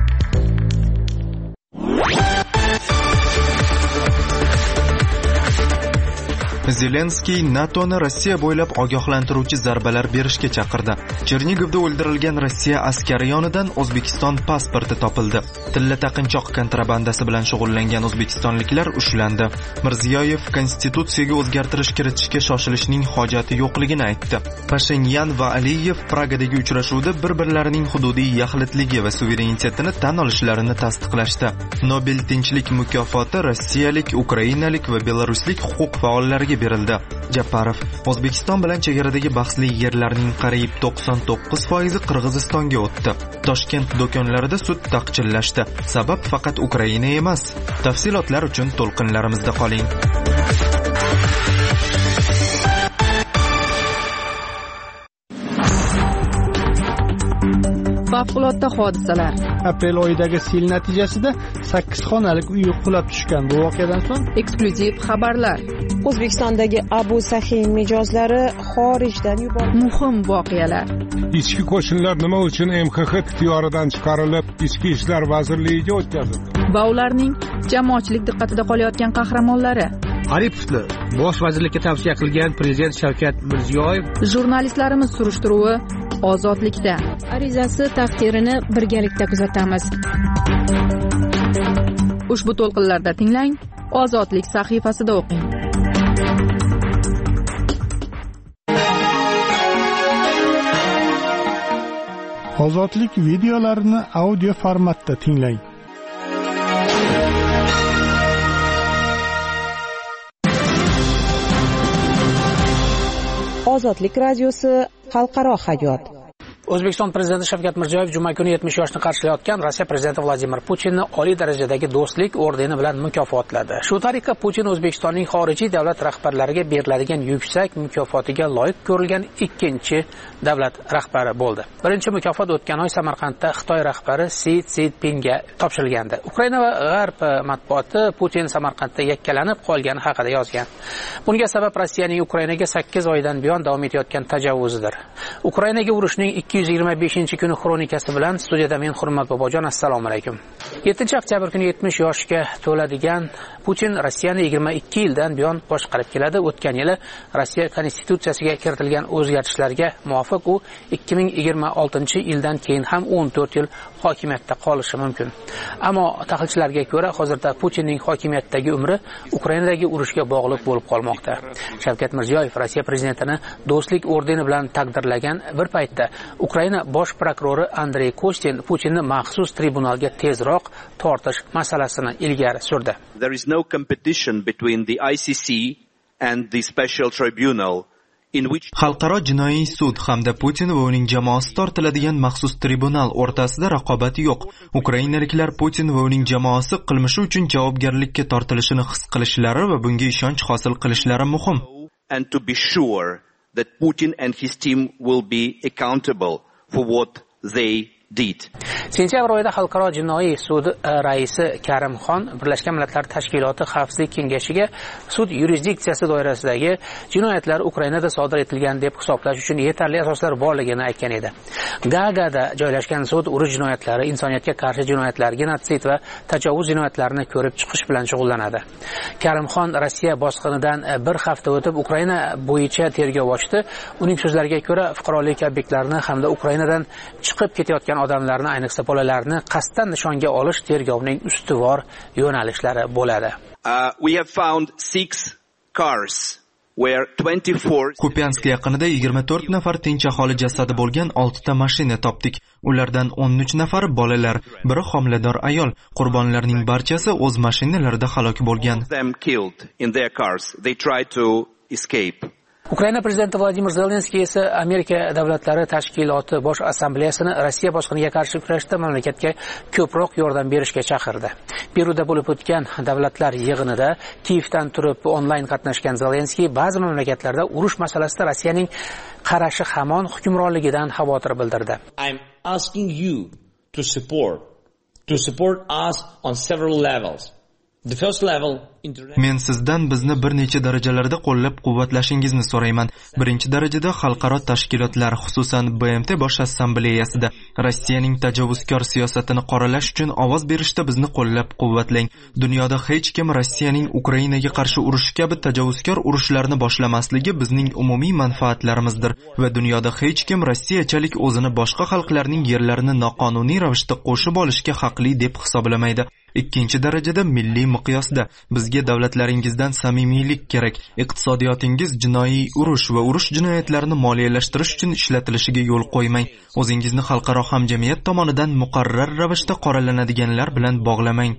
Zelenskiy NATOni Rossiya bo'ylab ogohlantiruvchi zarbalar berishga chaqirdi. Chernigovda o'ldirilgan Rossiya askari yonidan O'zbekiston pasporti topildi. Tilla taqinchoq kontrabandasi bilan shug'ullangan o'zbekistonliklar ushlandi. Mirziyoyev konstitutsiyaga o'zgartirish kiritishga shoshilishning hojati yo'qligini aytdi. Pashinyan va Aliyev Pragadagi uchrashuvda bir-birlarining hududiy yaxlitligi va suverenitetini tan olishlarini tasdiqlashdi. Nobel tinchlik mukofoti rossiyalik, ukrainalik va belaruslik huquq faollariga berildi. Japarov: O'zbekiston bilan chegaradagi bahsli yerlarning qariyb 99% Qirg'izistonga o'tdi. Toshkent do'konlarida sut taqchillashdi. Sabab faqat Ukraina emas. Tafsilotlar uchun to'lqinlarimizda qoling. Favqulodda hodisalar. Aprel oyidagi sel natijasida 8 xonalik uy qulab tushgan. Bu voqeadan so'ng eksklyuziv xabarlar. O'zbekistondagi Abu Sahiy mijozlari xorijdan yuborildi. Muhim voqealar. Ichki qo'shinlar nima uchun MXX ixtiyoridan chiqarilib, Ichki ishlar vazirligiga o'tkazildi? Va ularning jamoatchilik diqqatida qolayotgan qahramonlari. Aripovni bosh vazirlikka tavsiya qilgan prezident Shavkat Mirziyoyev. Jurnalistlarimiz surishtiruvi Ozodlikda. Arizasi taqdirini birgalikda kuzatamiz. Ushbu to'lqinlarda tinglang, Ozodlik sahifasida o'qing. Ozodlik videolarini audio formatda tinglang. Ozodlik radiosi xalqaro hayot. O'zbekiston prezidenti Shavkat Mirziyoyev juma kuni 70 yoshni qarshilayotgan Rossiya prezidenti Vladimir Putinni oliy darajadagi do'stlik ordeni bilan mukofotladi. Shu tariqa Putin O'zbekistonning xorijiy davlat rahbarlariga beriladigan yuksak mukofotiga loyiq ko'rilgan ikkinchi davlat rahbari bo'ldi. Birinchi mukofot o'tgan oy Samarqandda Xitoy rahbari Si Szinpinga topshirilgandi. Ukraina va G'arb matbuoti Putin Samarqandda yakkalanib qolgani haqida yozgan. Bunga sabab Rossiyaning Ukrainaga 8 oydan buyon davom etayotgan tajovvuzidir. Ukrainaga urushning 225-kuni xronikasi bilan studiyada men Hurmat Bobojon, assalomu alaykum. 7-oktyabr kuni 70 yoshga to'ladigan Putin Rossiyani 22 yildan buyon boshqarib keladi. O'tgan yili Rossiya konstitutsiyasiga kiritilgan o'zgartishlarga muvofiq u 2026-yildan keyin ham 14 yil hokimiyatda qolishi mumkin. Ammo tahlilchilarga ko'ra, hozirda Putinning hokimiyatdagi umri Ukrainadagi urushga bog'liq bo'lib qolmoqda. Shavkat Mirziyoyev Rossiya prezidentini do'stlik ordeni bilan taqdirlagan bir paytda Ukraina bosh prokurori Andrey Kostin Putinni maxsus tribunalga tezroq tortish masalasini ilgari surdi. There is no competition between the ICC and the special tribunal in which Xalqaro jinoiy sud hamda Putin va uning jamoasi tortiladigan maxsus tribunal o'rtasida raqobat yo'q. Ukrainaliklar Putin va uning jamoasi qilmishi uchun javobgarlikka tortilishini his qilishlari va bunga ishonch hosil qilishlari muhim. And to be sure that Putin and his team will be accountable for what they did. Sentyabr oyida Xalqaro jinoiy sud raisi Karimxon Birlashgan Millatlar Tashkiloti Xavfsizlik kengashiga sud yurisdiksiyasi doirasidagi jinoyatlar Ukrainada sodir etilgan deb hisoblash uchun yetarli asoslar borligini aytgan edi. Gaagada joylashgan sud urush jinoyatlari, insoniyatga qarshi jinoyatlar, genotsid va tajovuz jinoyatlarini ko'rib chiqish bilan shug'ullanadi. Karimxon Rossiya bosqinidan bir hafta o'tib Ukraina bo'yicha tergov ochdi. Uning so'zlariga ko'ra, fuqarolik obyektlarini hamda Ukrainadan chiqib ketayotgan odamlarni ayniqsa esa bolalarni qasddan nishonga olish tergovning ustuvor yo'nalishlari bo'ladi. We have found 6 cars where 24 Kupiansk yaqinida 24 nafar tinch aholi jasadi bo'lgan 6 ta mashina topdik. Ulardan 13 nafar bolalar, biri homilador ayol. Qurbonlarning barchasi o'z mashinalarida halok bo'lgan. Ukraina prezidenti Vladimir Zelenskiy esa Amerika davlatlari tashkiloti bosh assambleyasini Rossiya bosqiniga qarshi kurashda mamlakatga ko'proq yordam berishga chaqirdi. Peruda bo'lib o'tgan davlatlar yig'inida Kiyevdan turib onlayn qatnashgan Zelenskiy ba'zi mamlakatlarda urush masalasida Rossiyaning qarashi hamon hukmronligidan xavotir bildirdi. I'm asking you to support us on several levels. The first level Men sizdan bizni bir necha darajalarda qo'llab-quvvatlashingizni so'rayman. Birinchi darajada xalqaro tashkilotlar, xususan BMT bosh assambleyasida Rossiyaning tajovuzkor siyosatini qoralash uchun ovoz berishda bizni qo'llab-quvvatlang. Dunyoda hech kim Rossiyaning Ukrainaga qarshi urushi kabi tajovuzkor urushlarni boshlamasligi bizning umumiy manfaatlarimizdir va dunyoda hech kim rossiyachalik o'zini boshqa xalqlarning yerlarini noqonuniy ravishda qo'shib olishga haqli deb hisoblamaydi. Ikkinchi darajada milliy miqyosda bizga davlatlaringizdan samimiylik kerak. Iqtisodiyotingiz jinoiy urush va urush jinoyatlarini moliyalashtirish uchun ishlatilishiga yo'l qo'ymang. O'zingizni xalqaro hamjamiyat tomonidan muqarrar ravishda qoralanadiganlar bilan bog'lamang.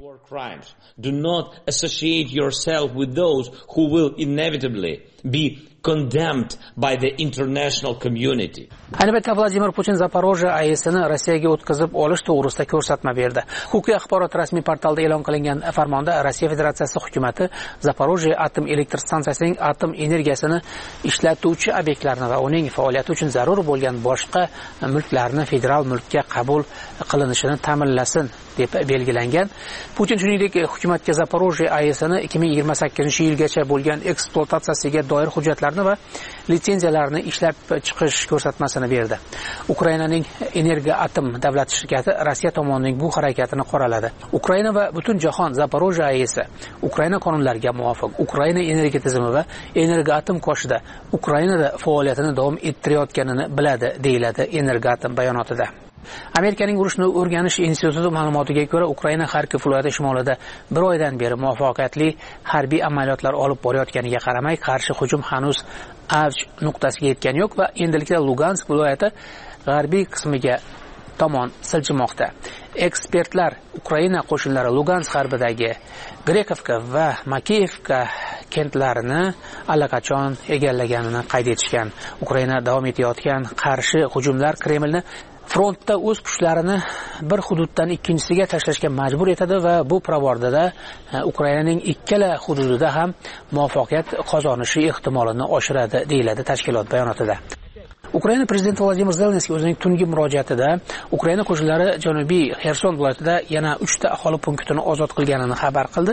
Do not associate yourself with those who will inevitably be condemned by the international community. Albatta Vladimir Putin Zaporojye AESini Rossiyaga o'tkazib olish to'g'risida ko'rsatma berdi. Huquqiy axborot rasmiy portalida e'lon qilingan farmonda Rossiya Federatsiyasi hukumatı Zaporojye atom elektr stansiyasining atom energiyasini ishlatuvchi obyektlarni va uning faoliyati uchun zarur bo'lgan boshqa mulklarni federal mulkka qabul qilinishini ta'minlasin deb belgilangan. Putin shuningdek hukumatga Zaporojye AESini 2028-yilgacha bo'lgan ekspluatatsiyasiga doir hujjatlarni va litsenziyalarni ishlab chiqish ko'rsatmasini berdi. Ukrainaning Energo atom davlat shirkati Rossiya tomonining bu harakatini qoraladi. Ukraina va butun jahon Zaporojye AESi Ukraina qonunlariga muvofiq Ukraina energiya tizimi va Energo atom qoshida Ukrainada faoliyatini davom ettirayotganini biladi, deyiladi Energo atom bayonotida. Amerikaning urushni o'rganish instituti ma'lumotiga ko'ra, Ukraina Xarkov viloyati shimolida bir oydan beri muvaffaqiyatli harbiy amaliyotlar olib borayotganiga qaramay, qarshi hujum hanuz avj nuqtasiga yetgani yo'q va endilikda Lugansk viloyati g'arbiy qismiga tomon siljimoqda. Ekspertlar Ukraina qo'shinlari Lugansk g'arbidagi Grekovka va Makeyevka kentlarini allaqachon egallaganini qayd etishgan. Ukraina davom etayotgan qarshi hujumlar Kremlni frontda o'z kuchlarini bir hududdan ikkinchisiga tashlashga majbur etadi va bu pravordada Ukrainaning ikkala hududida ham muvaffaqiyat qozonishi ehtimolini oshiradi, deyiladi tashkilot bayonotida. Ukraina prezidenti Vladimir Zelenskiy o'zining tungi murojaatida Ukraina qo'shinlari Janubiy Xerson viloyatida yana 3 ta aholi punktini ozod qilganini xabar qildi.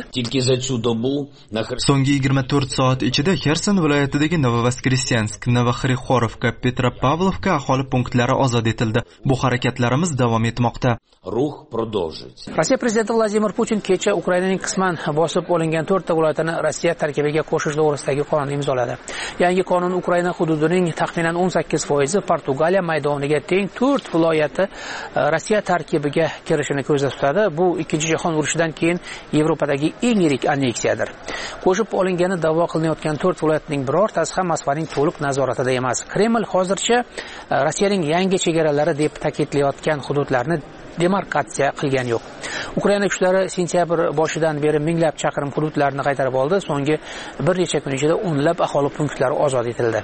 So'nggi 24 soat ichida Xerson viloyatidagi Novovoskresyansk, Novoxrixorovka, Petropavlovka aholi punktlari ozod etildi. Bu harakatlarimiz davom etmoqda. Rossiya prezidenti Vladimir Putin kecha Ukrainaning qisman bosib olingan 4 ta viloyatini Rossiya tarkibiga qo'shish to'g'risidagi qonunni imzoladi. Yangi qonun Ukraina hududining taxminan 18% Portugaliya maydoniga teng 4 viloyati Rossiya tarkibiga kirishini ko'zda tutadi. Bu Ikkinchi jahon urushidan keyin Yevropadagi eng yirik anneksiyadir. Qo'shib olingani da'vo qilinayotgan 4 viloyatning birortasi ham Moskvaning to'liq nazoratida emas. Kreml hozircha Rossiyaning yangi chegaralari deb ta'kidlayotgan hududlarni demarkatsiya qilgan yo'q. Ukraina kuchlari sentyabr boshidan beri minglab chaqirim hududlarni qaytarib oldi. So'nggi bir necha kun ichida o'nlab aholi punktlari ozod etildi.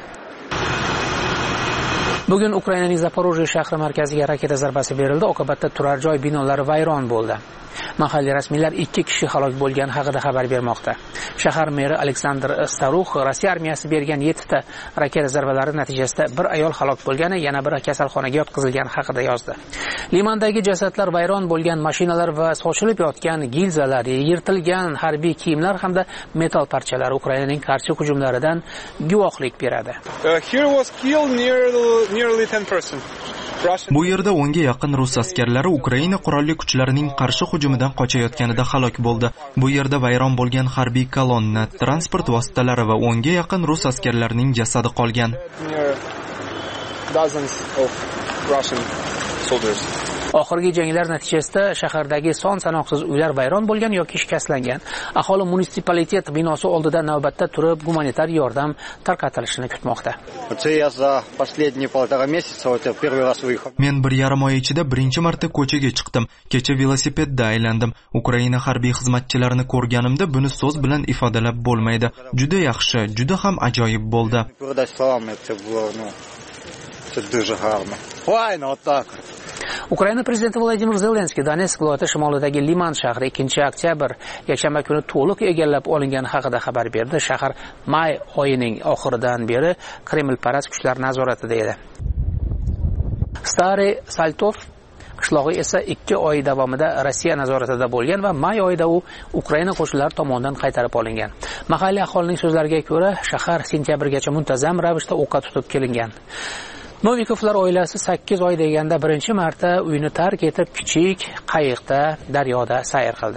Bugun Ukrainaning Zaporojye shahri markaziga raketa zarbasi berildi. Oqibatda turar joy binolari vayron bo'ldi. Mahalliy rasmiylar 2 kishi halok bo'lgani haqida xabar bermoqda. Shahar meri Aleksandr Starux Rossiya armiyasi bergan 7 ta raketa zarbalari natijasida bir ayol halok bo'lgani, yana biri kasalxonaga yotqizilgani haqida yozdi. Limandagi jasadlar, vayron bo'lgan mashinalar va sochilib yotgan gilzalar, yirtilgan harbiy kiyimlar hamda metal parchalari Ukrainaning qarshi hujumlaridan guvohlik beradi. Here was killed nearly 10 persons. Bu yerda 10 ga yaqin rus askarlari Ukraina qurolli kuchlarining qarshi hujumidan qochayotganida halok bo'ldi. Bu yerda vayron bo'lgan harbiy kolonna, transport vositalari va 10 ga yaqin rus askarlarining jasadi qolgan. Dozens of Russian soldiers. Oxirgi janglar natijasida shahardagi son sanoqsiz uylar vayron bo'lgan yoki shikastlangan. Aholi munitsipalitet binosi oldida navbatda turib gumanitar yordam tarqatilishini kutmoqda. Men 1,5 oy ichida birinchi marta ko'chaga chiqdim. Kecha velosipedda aylandim. Ukraina harbiy xizmatchilarini ko'rganimda buni so'z bilan ifodalab bo'lmaydi. Juda yaxshi, juda ham ajoyib bo'ldi. Ukraina prezidenti Vladimir Zelenskiy Donetsk viloyati shimolidagi Liman shahri 2-oktyabr yakshanba kuni to'liq egallab olingani haqida xabar berdi. Shahar may oyining oxiridan beri Kremlparast kuchlar nazoratida edi. Stary Saltov qishlog'i esa 2 oy davomida Rossiya nazoratida bo'lgan va may oyida u Ukraina qo'shinlari tomonidan qaytarib olingan. Mahalliy aholining so'zlariga ko'ra, shahar sentyabrgacha muntazam ravishda o'qqa tutib kelingan. Novikovlar oilasi 8 oy deganda birinchi marta uyini tark etib kichik qayiqda daryoda sayr qildi.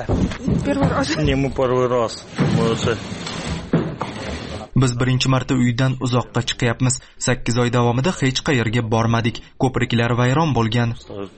Biz birinchi marta uydan uzoqqa chiqyapmiz. 8 oy davomida hech qayerga bormadik. Ko'priklar vayron bo'lgan.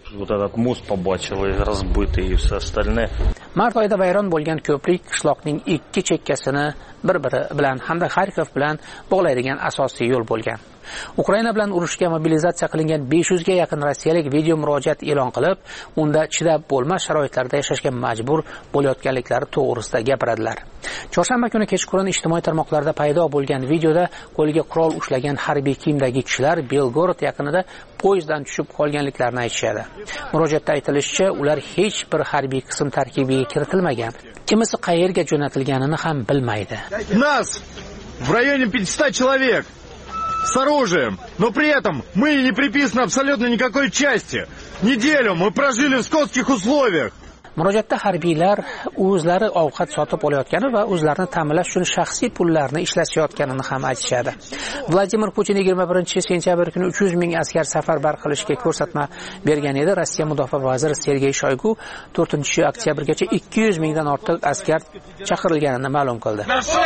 Mart oyida vayron bo'lgan ko'prik qishloqning 2 chekkasini bir-biri bilan hamda Xarkov bilan bog'laydigan asosiy yo'l bo'lgan. Ukraina bilan urushga mobilizatsiya qilingan 500 ga yaqin rossiyalik video murojaat e'lon qilib, unda chidab bo'lmas sharoitlarda yashashga majbur bo'layotganliklari to'g'risida gapiradilar. Chorshanba kuni kechqurun ijtimoiy tarmoqlarda paydo bo'lgan videoda qo'liga qurol ushlagan harbiy kiyimdagi kishilar Belgorod yaqinida poyezddan tushib qolganliklarini aytishadi. Murojaatda aytilishicha, ular hech bir harbiy qism tarkibiga kiritilmagan. Kimisi qayerga jo'natilganini ham bilmaydi. Нас в районе 500 человек с оружием, но при этом мы не приписаны абсолютно никакой части. Неделю мы прожили в скотских условиях. Murojaatda harbiylar o'zlari ovqat sotib olayotgani va o'zlarini ta'minlash uchun shaxsiy pullarni ishlatayotganini ham aytishadi. Vladimir Putin 21-sentyabr kuni 300 ming askar safarbar qilishga ko'rsatma bergan edi. Rossiya mudofaa vaziri Sergey Shoygu 4-oktyabrgacha 200 mingdan ortiq askar chaqirilganini ma'lum qildi.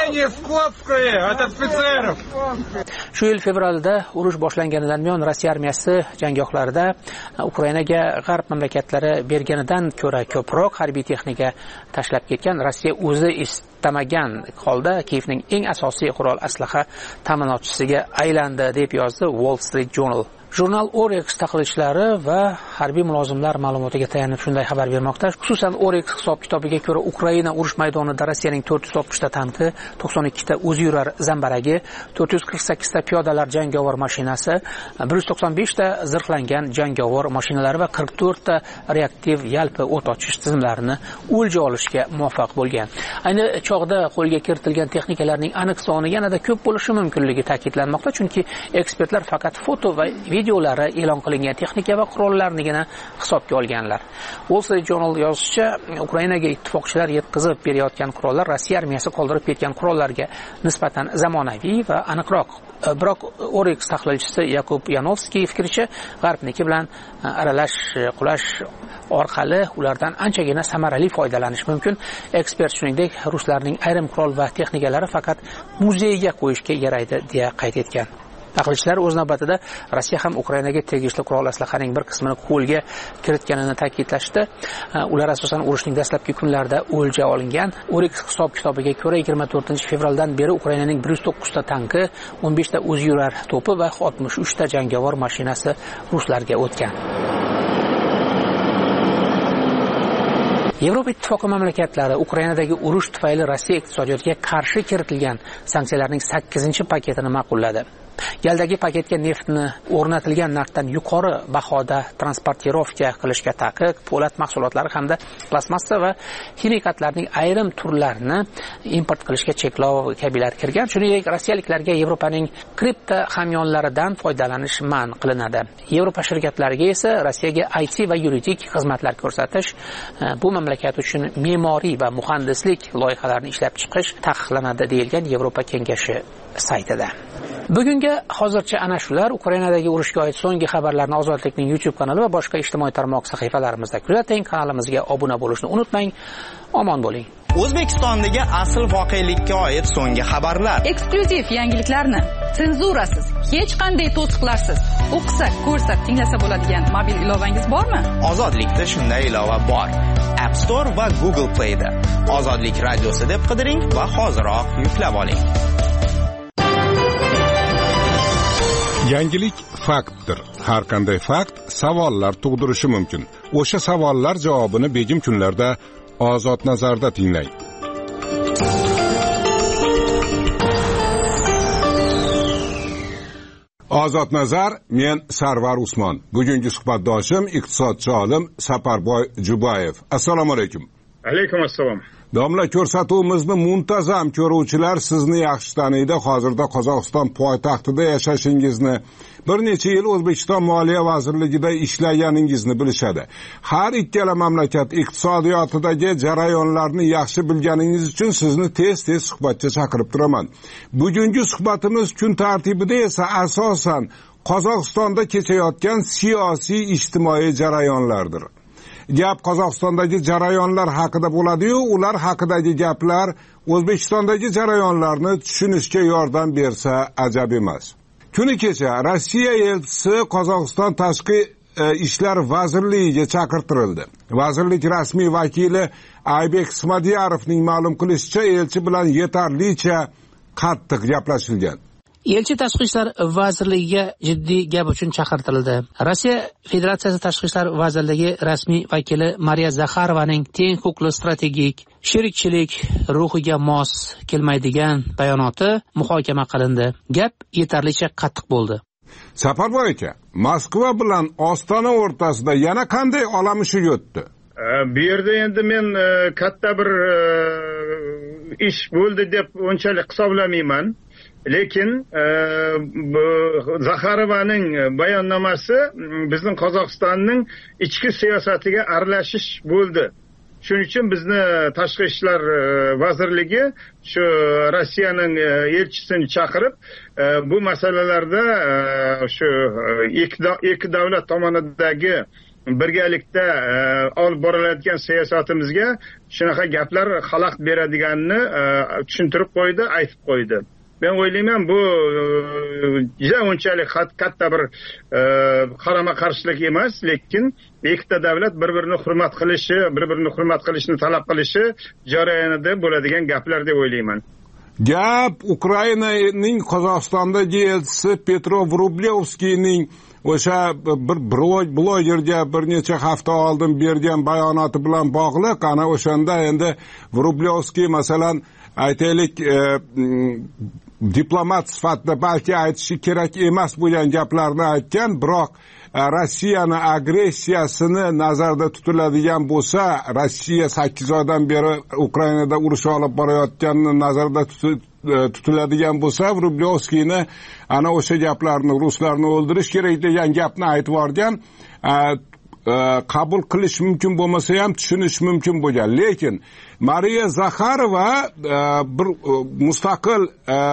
Shu yil fevralda urush boshlanganidan buyon Rossiya armiyasi janggohlarida Ukrainaga g'arb mamlakatlari berganidan ko'ra ko'proq harbiy texnika tashlab ketgan. Rossiya o'zi istamagan holda Kiyevning eng asosiy qurol aslaha ta'minotchisiga aylandi, deb yozdi Wall Street Journal. Jurnal Oryx tahlilchilari va harbiy mulozimlar ma'lumotiga tayanib shunday xabar bermoqda. Xususan, Oryx hisob-kitobiga ko'ra Ukraina urush maydonida Rossiyaning 460 ta tanki, 92 ta o'zi yurar zambaragi, 448 ta piyodalar jangovar mashinasi, 195 ta zirhlangan jangovar mashinalari va 44 ta reaktiv yalpi o't ochish tizimlarini o'lja olishga muvaffaq bo'lgan. Ayni chog'da qo'lga kiritilgan texnikalarning aniq soni yanada ko'p bo'lishi mumkinligi ta'kidlanmoqda, chunki ekspertlar faqat foto va videolari e'lon qilingan texnika va qurollarnigina hisobga olganlar. Wall Street Journal yozishicha, Ukrainaga ittifoqchilar yetkazib berayotgan qurollar Rossiya armiyasi qoldirib ketgan qurollarga nisbatan zamonaviy va aniqroq. Biroq Oryx tahlilchisi Yakub Yanovskiy fikricha, G'arbniki bilan aralash qulash orqali ulardan anchagina samarali foydalanish mumkin. Ekspert shuningdek, ruslarning ayrim qurol va texnikalari faqat muzeyga qo'yishga yaraydi deya qayd etgan. Tahlilchilar o'z navbatida Rossiya ham Ukrainaga tegishli qurol aslahaning bir qismini qo'lga kiritganini ta'kidlashdi. Ular asosan urushning dastlabki kunlarida o'lja olingan. Oryx hisob-kitobiga ko'ra 24-fevraldan beri Ukrainaning 109 ta tanki, 15 ta o'zi yurar to'pi va 63 ta jangovar mashinasi ruslarga o'tgan. Yevropa Ittifoqi mamlakatlari Ukrainadagi urush tufayli Rossiya iqtisodiyotiga qarshi kiritilgan sanksiyalarning 8-paketini ma'qulladi. Galdagi paketga neftni o'rnatilgan narxdan yuqori bahoda transportirovka qilishga taqiq, po'lat mahsulotlari hamda plastmassa va ximikatlarning ayrim turlarini import qilishga cheklov kabilar kirgan. Shuningdek, rossiyaliklarga Yevropaning kripto hamyonlaridan foydalanish man qilinadi. Yevropa shirkatlariga esa Rossiyaga IT va yuridik xizmatlar ko'rsatish, bu mamlakat uchun me'moriy va muhandislik loyihalarini ishlab chiqish taqiqlanadi, deyilgan Yevropa Kengashi saytida. Bugunga hozircha ana shular. Ukrainadagi urushga oid so'nggi xabarlarni Ozodlikning YouTube kanali va boshqa ijtimoiy tarmoq sahifalarimizda kuzating. Kanalimizga obuna bo'lishni unutmang. Omon bo'ling. O'zbekistondagi asl voqelikka oid so'nggi xabarlar. Eksklyuziv yangiliklarni senzurasiz, hech qanday to'siqlarsiz o'qisa, ko'rsa, tinglasa bo'ladigan mobil ilovangiz bormi? Ozodlikda shunday ilova bor. App Store va Google Play da Ozodlik radiosi deb qidiring va hoziroq yuklab oling. Yangilik faktdir. Har qanday fakt savollar tug'dirishi mumkin. O'sha savollar javobini begim kunlarda Ozod nazarda tinglang. Ozod nazar, men Sarvar Usmon. Bugungi suhbatdoshim iqtisodchi olim Saparboy Jubayev. Assalomu alaykum. Alaykum assalom. Domla, ko'rsatuvimizni muntazam ko'ruvchilar sizni yaxshi taniydi. Hozirda Qozog'iston poytaxtida yashashingizni, bir necha yil O'zbekiston Moliya vazirligida ishlaganingizni bilishadi. Har ikkala mamlakat iqtisodiyotidagi jarayonlarni yaxshi bilganingiz uchun sizni tez-tez suhbatga chaqirib turaman. Bugungi suhbatimiz kun tartibida esa asosan Qozog'istonda kechayotgan siyosiy ijtimoiy jarayonlardir. Gap Qozog'istondagi jarayonlar haqida bo'ladi-yu, ular haqidagi gaplar O'zbekistondagi jarayonlarni tushunishga yordam bersa ajab emas. Kuni kecha Rossiya elchisi Qozog'iston tashqi ishlar vazirligiga chaqirtirildi. Vazirlik rasmiy vakili Aybek Ismadiyarovning ma'lum qilishicha, elchi bilan yetarlicha qattiq gaplashilgan. Elchi tashqi ishlar vazirligiga jiddiy gap uchun chaqirtirildi. Rossiya Federatsiyasi tashqi ishlar vazirligi rasmiy vakili Mariya Zakharovaning teng huquqli strategik sherikchilik ruhiga mos kelmaydigan bayonoti muhokama qilindi. Gap yetarlicha qattiq bo'ldi. Saparboy aka, Moskva bilan Ostona o'rtasida yana qanday olamishi o'tdi? Bu yerda endi men katta bir ish bo'ldi deb unchalik hisoblamayman. Lekin Zakharovaning bayonnomasi bizning Qozog'istonning ichki siyosatiga aralashish bo'ldi. Shuning uchun bizni tashqi ishlar vazirligi shu Rossiyaning elchisini chaqirib, bu masalalarda shu ikki davlat tomonidagi birgalikda olib boriladigan siyosatimizga shunaqa gaplar xalaqit beradiganini tushuntirib qo'ydi, aytib qo'ydi. Ben o'ylayman bu juda unchalik katta bir qarama qarshilik emas, lekin ikkita davlat bir-birini hurmat qilishni talab qilishi jarayonida bo'ladigan gaplar deb o'ylayman. Gap Ukrainaning Qozog'istondagi elchisi Petro Vrublevskiyning o'sha bir blogerga bir necha hafta oldin bergan bayonoti bilan bog'liq. Ana o'shanda endi Vrublevskiy masalan aytaylik diplomat sifatida balki aytishi kerak emas bo'lgan gaplarni aytgan, biroq Rossiyani agressiyasini nazarda tutiladigan bo'lsa, Rossiya 8 oydan beri Ukrainada urush olib borayotganini nazarda tutiladigan bo'lsa, Vrublevskiyni ana o'sha gaplarni, ruslarni o'ldirish kerak degan gapni aytib yorgan, qabul qilish mumkin bo'lmasa ham tushunish mumkin bo'lgan. Lekin Mariya Zakharova bir mustaqil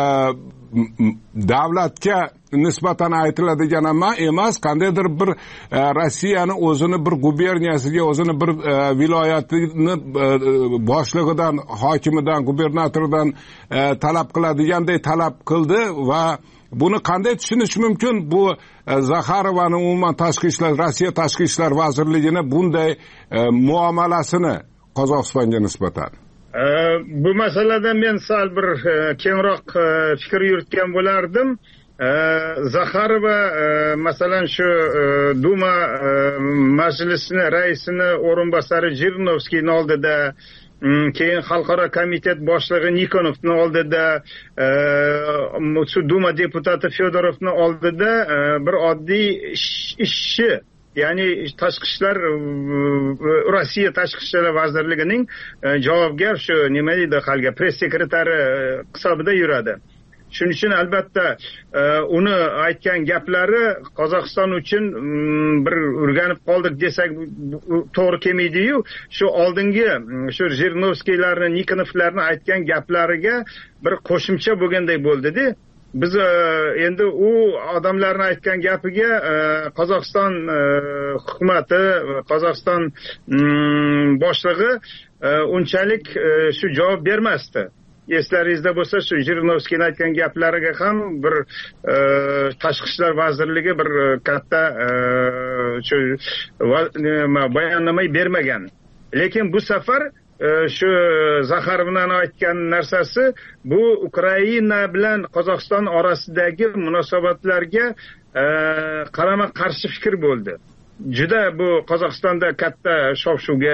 davlatga nisbatan aytiladigan emas, qandaydir bir Rossiyani o'zini bir guberniyasiga, o'zini bir viloyatini boshlig'idan, hokimidan, gubernatoridan talab qiladiganday talab qildi va buni qanday tushunish mumkin? Bu Zakharovani umuman Rossiya tashqi ishlar vazirligini bunday muomalasini Qozog'istonga nisbatan. Bu masalada men sal bir kengroq fikr yuritgan bo'lardim. Zakharova masalan shu Duma majlisini raisini o'rinbosari Jirnovskiyning oldida, keyin xalqaro komitet boshlig'i Nikonovning oldida, Duma deputati Fedorovning oldida bir oddiy ishchi, ya'ni Rossiya tashqi ishlar vazirligining javobgar shu nima deydi halga press sekretari hisobida yuradi. Shuning uchun albatta uni aytgan gaplari Qozog'iston uchun bir o'rganib qoldik desak to'g'ri kelmaydi-yu, shu oldingi shu Jirnovskiylarni, Nikonovlarni aytgan gaplariga bir qo'shimcha bo'lganday bo'ldi-da. biz endi u odamlarning aytgan gapiga Qozog'iston hukumati, Qozog'iston boshlig'i unchalik shu javob bermasdi. Eslaringizda bo'lsa, shu Jirinovskiyning aytgan gaplariga ham bir tashqi ishlar vazirligi bir katta shu bayonnoma bermagan. Lekin bu safar shu Zaxarovning aytgan narsasi bu Ukraina bilan Qozog'iston orasidagi munosabatlarga qarama-qarshi fikr bo'ldi. Juda bu Qozog'istonda katta shov-shuvga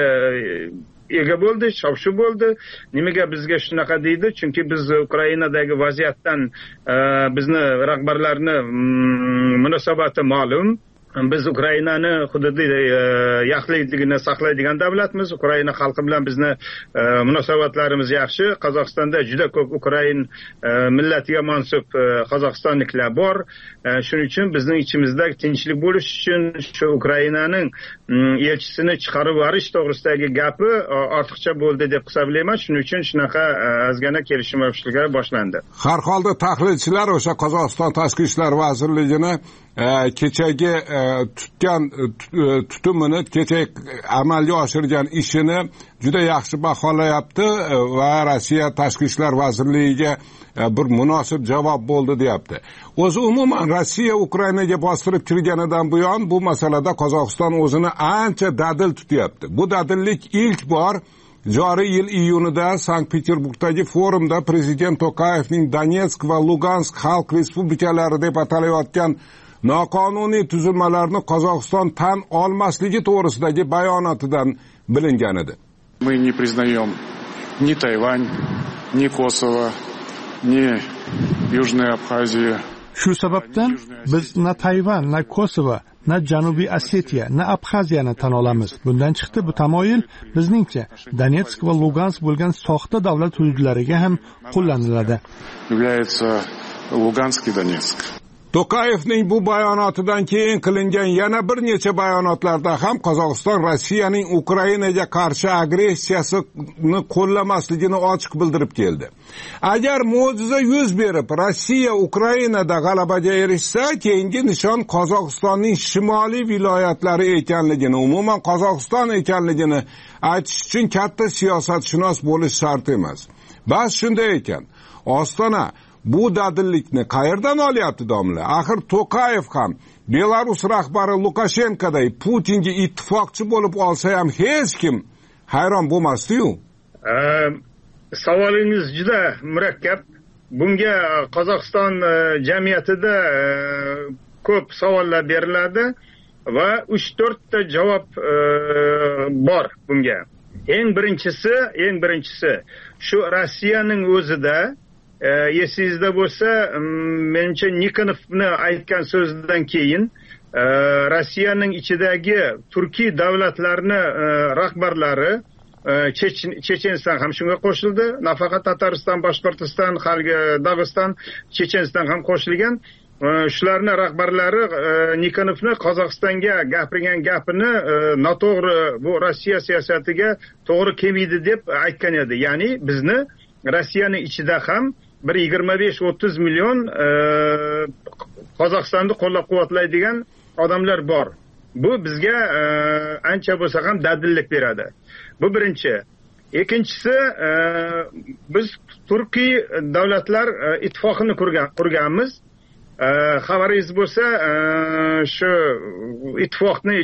ega bo'ldi, shov-shuv bo'ldi. Nimaga bizga shunaqa deydi? Chunki biz Ukrainadagi vaziyatdan bizni rahbarlarning munosabati ma'lum. Biz Ukrainani hududiy yaxlitligini saqlaydigan davlatmiz. Ukraina xalqi bilan bizni munosabatlarimiz yaxshi. Qozog'istonda juda ko'p Ukrain millatiga mansub qozog'istonliklar bor. Shuning uchun bizning ichimizda tinchlik bo'lish uchun shu Ukrainaning elchisini chiqarib yuborish to'g'risidagi gapi ortiqcha bo'ldi deb hisoblayman. Shuning uchun shunaqa ozgina kelishmovchiliklar boshlandi. Har holda tahlilchilar o'sha Qozog'iston Tashqi ishlar vazirligini kechagi tutgan tutumini, kechagi amalga oshirgan ishini juda yaxshi baholayapti va Rossiya Tashqi ishlar vazirligiga bir munosib javob bo'ldi deyapti. O'zi umuman Rossiya Ukrainaga bostirib kirganidan buyon bu masalada Qozog'iston o'zini ancha dadil tutyapti. Bu dadillik ilk bor joriy yil iyunida Sankt-Peterburgdagi forumda prezident Tokayevning Donetsk va Lugansk xalq respublikalari deb atalayotgan noqonuniy tuzilmalarni Qozog'iston tan olmasligi to'g'risidagi bayonotidan bilingan edi. Мы не признаем ни Тайвань, ни Kosovo, ni Yujnoy Abxaziya. Shu sababdan biz na Tayvan, na Kosovo, na Janubiy Osetiya, na Abxaziyani tan olamiz. Bundan chiqdi bu tamoyil bizningcha Donetsk va Lugansk bo'lgan soxta davlat hududlariga ham qo'llaniladi. Является Lugansk и Donetsk. Tokayevning bu bayonotidan keyin qilingan yana bir necha bayonotlarda ham Qozog'iston Rossiyaning Ukrainaga qarshi agressiyasini qo'llamasligini ochiq bildirib keldi. Agar mo'jiza yuz berib Rossiya Ukrainada g'alabaga erishsa, keyingi nishon Qozog'istonning shimoliy viloyatlari ekanligini, umuman Qozog'iston ekanligini aytish uchun katta siyosatshunos bo'lish shart emas. Bas shunday ekan, Ostona bu dadillikni qayerdan olyapti domla? Axir Tokayev ham Belarus rahbari Lukashenkoday Putinga ittifoqchi bo'lib olsa ham hech kim hayron bo'lmasdi-yu. Savolingiz juda murakkab. Bunga Qozog'iston jamiyatida ko'p savollar beriladi va 3-4 ta javob bor bunga. Eng birinchisi shu Rossiyaning o'zida esingizda bo'lsa, menimcha Nikonovni aytgan so'zidan keyin Rossiyaning ichidagi turkiy davlatlarni rahbarlari Checheniston ham shunga qo'shildi. Nafaqat Tatariston, Boshqirdiston, Dag'iston, Checheniston ham qo'shilgan. Shularning rahbarlari Nikonovni Qozog'istonga gapirgan gapini noto'g'ri, bu Rossiya siyosatiga to'g'ri kelmaydi deb aytgan edi. Ya'ni bizni Rossiyaning ichida ham bir 25-30 million Qozog'istonni qo'llab-quvvatlaydigan odamlar bor. Bu bizga ancha bo'lsa ham dadillik beradi. Bu birinchi. Ikkinchisi, biz Turkiy davlatlar ittifoqini qurganmiz. Xabaringiz bo'lsa, shu ittifoqni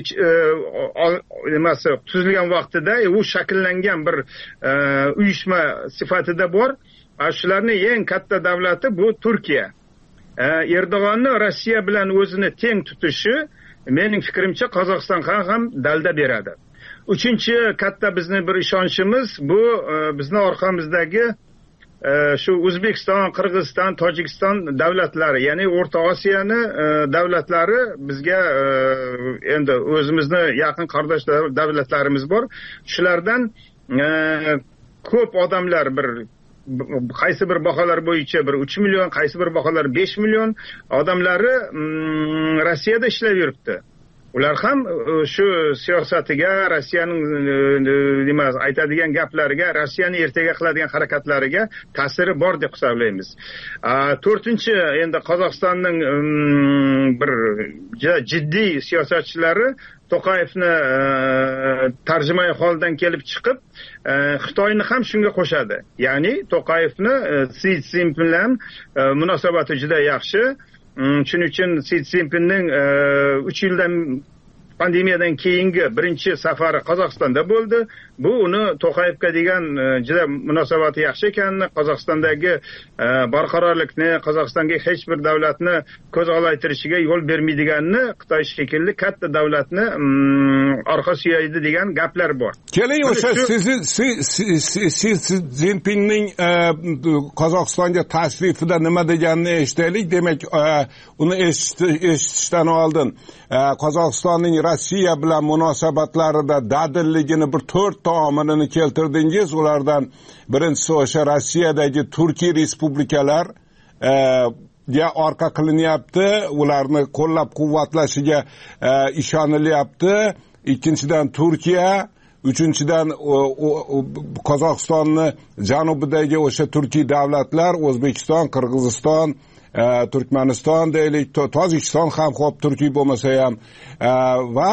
tuzilgan vaqtida u shakllangan bir uyushma sifatida bor. Shularning eng katta davlati bu Turkiya. Erdo'g'onni Rossiya bilan o'zini teng tutishi mening fikrimcha Qozog'istonga ham dalda beradi. Uchinchi katta bizning bir ishonchimiz bu bizning orqamizdagi shu O'zbekiston, Qirg'iziston, Tojikiston davlatlari, ya'ni O'rta Osiyoni davlatlari bizga endi o'zimizni yaqin qardosh davlatlarimiz bor. Shulardan ko'p odamlar qaysi bir baholar bo'yicha 3 million, qaysi bir baholar 5 million odamlari Rossiyada ishlab yuribdi. ular ham shu siyosatiga, Rossiyaning nima aytadigan gaplariga, Rossiyani ertaga qiladigan harakatlariga ta'siri bor deb hisoblaymiz. 4-chi endi Qozog'istonning bir jiddiy siyosatchilari To'qayevni tarjimai holdan kelib chiqib, Xitoyni ham shunga qo'shadi. Ya'ni To'qayevni Si Szinpin bilan munosabati juda yaxshi. Shuning uchun Si Szinpinning 3 yildan pandemiyadan keyingi birinchi safari Qozog'istonda bo'ldi. Bu uni To'qayevga degan juda munosabati yaxshi ekanini, Qozog'istondagi barqarorlikni, Qozog'istonga hech bir davlatni ko'z olaytirishiga yo'l bermaydiganini, Xitoy shekilli katta davlatni orqa suyaydi degan gaplar bor. Keling, o'sha Si Szinpinning Qozog'istonga tashrifida nima deganini eshitaylik. Demak, uni eshitishdan oldin Qozog'istonning Rossiya bilan munosabatlarida dadilligini bir 4 omilini keltirdingiz. Ulardan birinchisi o'sha Rossiyadagi Turkiy respublikalar orqa qilinyapti, ularni qo'llab-quvvatlashiga ishonilyapti. Ikkinchidan Turkiya, uchinchidan Qozog'istonni janubidagi o'sha turkiy davlatlar, O'zbekiston, Qirg'iziston, Turkmaniston deylik, Tojikiston ham xo'p, Turkiy bo'lmasa ham va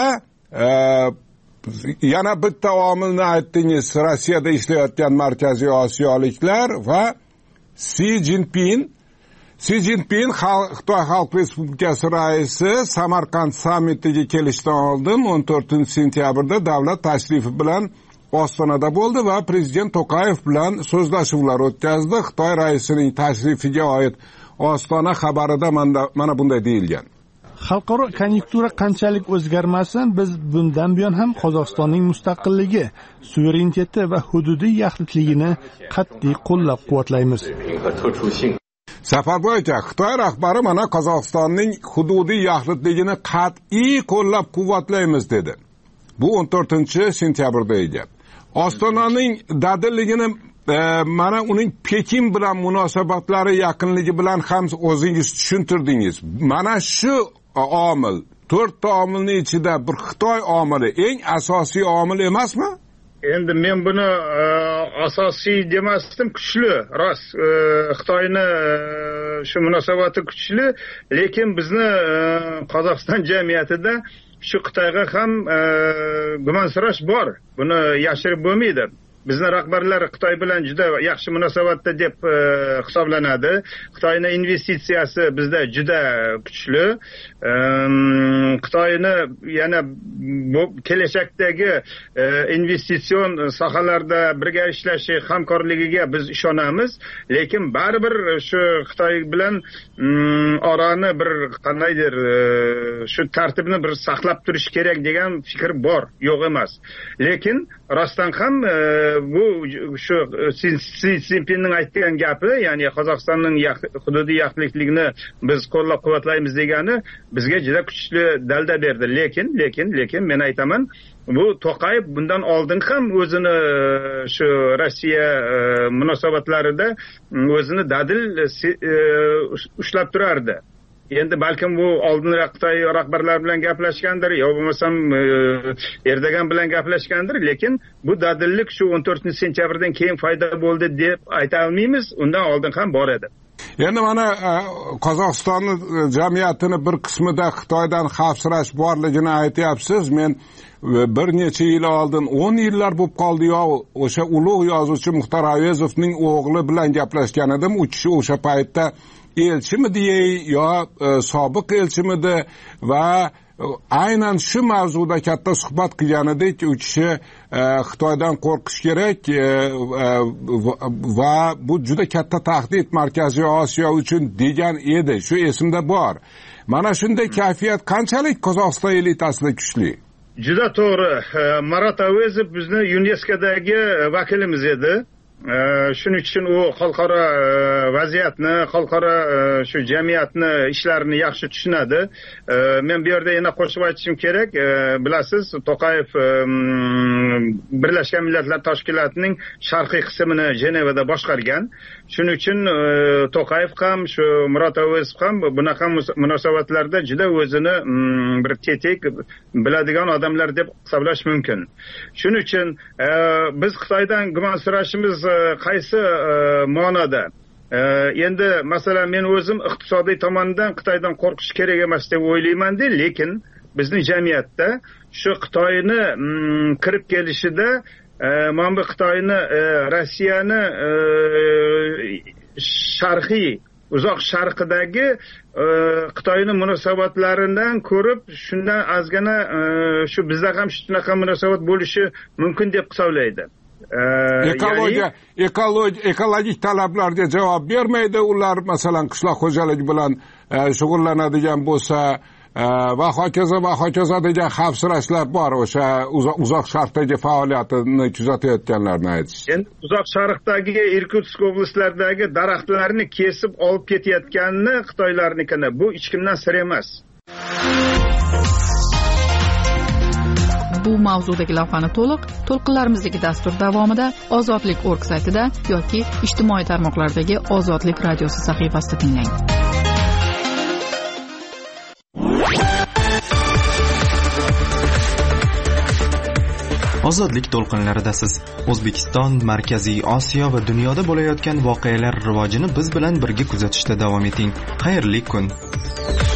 yana bitta omilni aytdingiz, Rossiyada ishlayotgan Markaziy Osiyoliklar va Si Szinpin. Si Szinpin Xitoy Xalq Respublikasi raisi Samarqand sammitiga kelishdan oldin 14-sentyabrda davlat tashrifi bilan Ostonada bo'ldi va prezident To'qayev bilan so'zlashuvlar o'tkazdi. Xitoy raisining tashrifiga oid Ostona xabarida mana bunday deyilgan. Xalqaro konjunktura qanchalik o'zgarmasin, biz bundan buyon ham Qozog'istonning mustaqilligi, suvereniteti va hududiy yaxlitligini qat'iy qo'llab-quvvatlaymiz. Safarboy aka, Xitoy rahbari mana Qozog'istonning hududiy yaxlitligini qat'iy qo'llab-quvvatlaymiz dedi. Bu 14-sentyabrda gap. Ostonaning dadilligini mana uning Pekin bilan munosabatlari yaqinligi bilan ham o'zingiz tushuntirdingiz. Mana shu omil, 4 ta omilning ichida bir Xitoy omili eng asosiy omil emasmi? Endi men buni asosiy demasdim, kuchli, rost. Xitoyni shu munosabati kuchli, lekin bizni Qozog'iston jamiyatida shu Xitoyga ham gumonsirash bor. Buni yashirib bo'lmaydi. Bizning rahbarlar Xitoy bilan juda yaxshi munosabatda deb hisoblanadi. Xitoyning investitsiyasi bizda juda kuchli. Xitoyni yana kelajakdagi investitsion sohalarda birga ishlashi, hamkorligiga biz ishonamiz. Lekin baribir shu Xitoy bilan orani bir qandaydir shu tartibni bir saqlab turish kerak degan fikr bor, yo'q emas. Lekin rostdan ham bu shu Si Szinpinning aytgan gapi, ya'ni Qozog'istonning hududiy yaxlitligini biz qo'llab-quvvatlaymiz degani bizga juda kuchli dalda berdi. Lekin men aytaman, bu To'qayev bundan oldin ham o'zini shu Rossiya munosabatlarida o'zini dadil ushlab turardi. Endi balkim bu oldinroq Xitoy rahbarlari bilan gaplashgandir, yo bo'lmasam Erdogan bilan gaplashgandir, lekin bu dadillik shu 14-sentyabrdan keyin foyda bo'ldi deb ayta olmaymiz, undan oldin ham bor edi. Endi mana Qozog'iston jamiyatini bir qismida Xitoydan xavfsirash borligini aytyapsiz. Men bir necha yil oldin 10 yillar bo'lib qoldi, yo o'sha ulug' yozuvchi Muxtor Avezovning o'g'li bilan gaplashgan edim. U kishi o'sha paytda elchimidi yo sobiq elchimidi va aynan shu mavzuda katta suhbat qilgan edik. U kishi Xitoydan qo'rqish kerak va bu juda katta tahdid Markaziy Osiyo uchun degan edi. Shu esimda bor. Mana shunday kayfiyat qanchalik Qozog'iston elitasida kuchli? Juda to'g'ri. Marat Avezov bizni UNESCOdagi vakilimiz edi. Shuning uchun u xalqaro vaziyatni, xalqaro shu jamiyatni ishlarini yaxshi tushunadi. Men bu yerda yana qo'shib aytishim kerak. Bilasiz, To'qayev Birlashgan Millatlar Tashkilotining sharqiy qismini Jenevada boshqargan. Shuning uchun To'qayev ham, shu Murod Avazov ham bunaqa munosabatlarda juda o'zini bir tetik biladigan odamlar deb hisoblash mumkin. Shuning uchun biz Xitoydan gumonsirashimiz qaysi ma'noda? Endi masalan men o'zim iqtisodiy tomondan Xitoydan qo'rqish kerak emas deb o'ylayman-da, lekin bizning jamiyatda shu Xitoyni kirib kelishida mana bu Xitoyni Rossiyani sharqiy uzoq sharqidagi Xitoyni munosabatlaridan ko'rib, shundan ozgina shu bizda ham shunaqa munosabat bo'lishi mumkin deb hisoblaydi. Ekologik talablarga javob bermaydi. Ular masalan qishloq xo'jaligi bilan shug'ullanadigan bo'lsa va hokazo degan xavfsirashlar bor. O'sha uzoq sharqdagi faoliyatini kuzatayotganlarni aytish. Endi uzoq sharqdagi Irkutsk oblaslaridagi daraxtlarni kesib olib ketayotganini Xitoylarnikini bu hech kimdan sir emas. Bu mavzudagi lavhani to'lqinlarimizdagi dastur davomida ozodlik.org saytida yoki ijtimoiy tarmoqlardagi Ozodlik radiosi sahifasida tinglang. Ozodlik to'lqinlaridasiz. O'zbekiston, Markaziy Osiyo va dunyoda bo'layotgan voqealar rivojini biz bilan birga kuzatishda davom eting. Xayrli kun.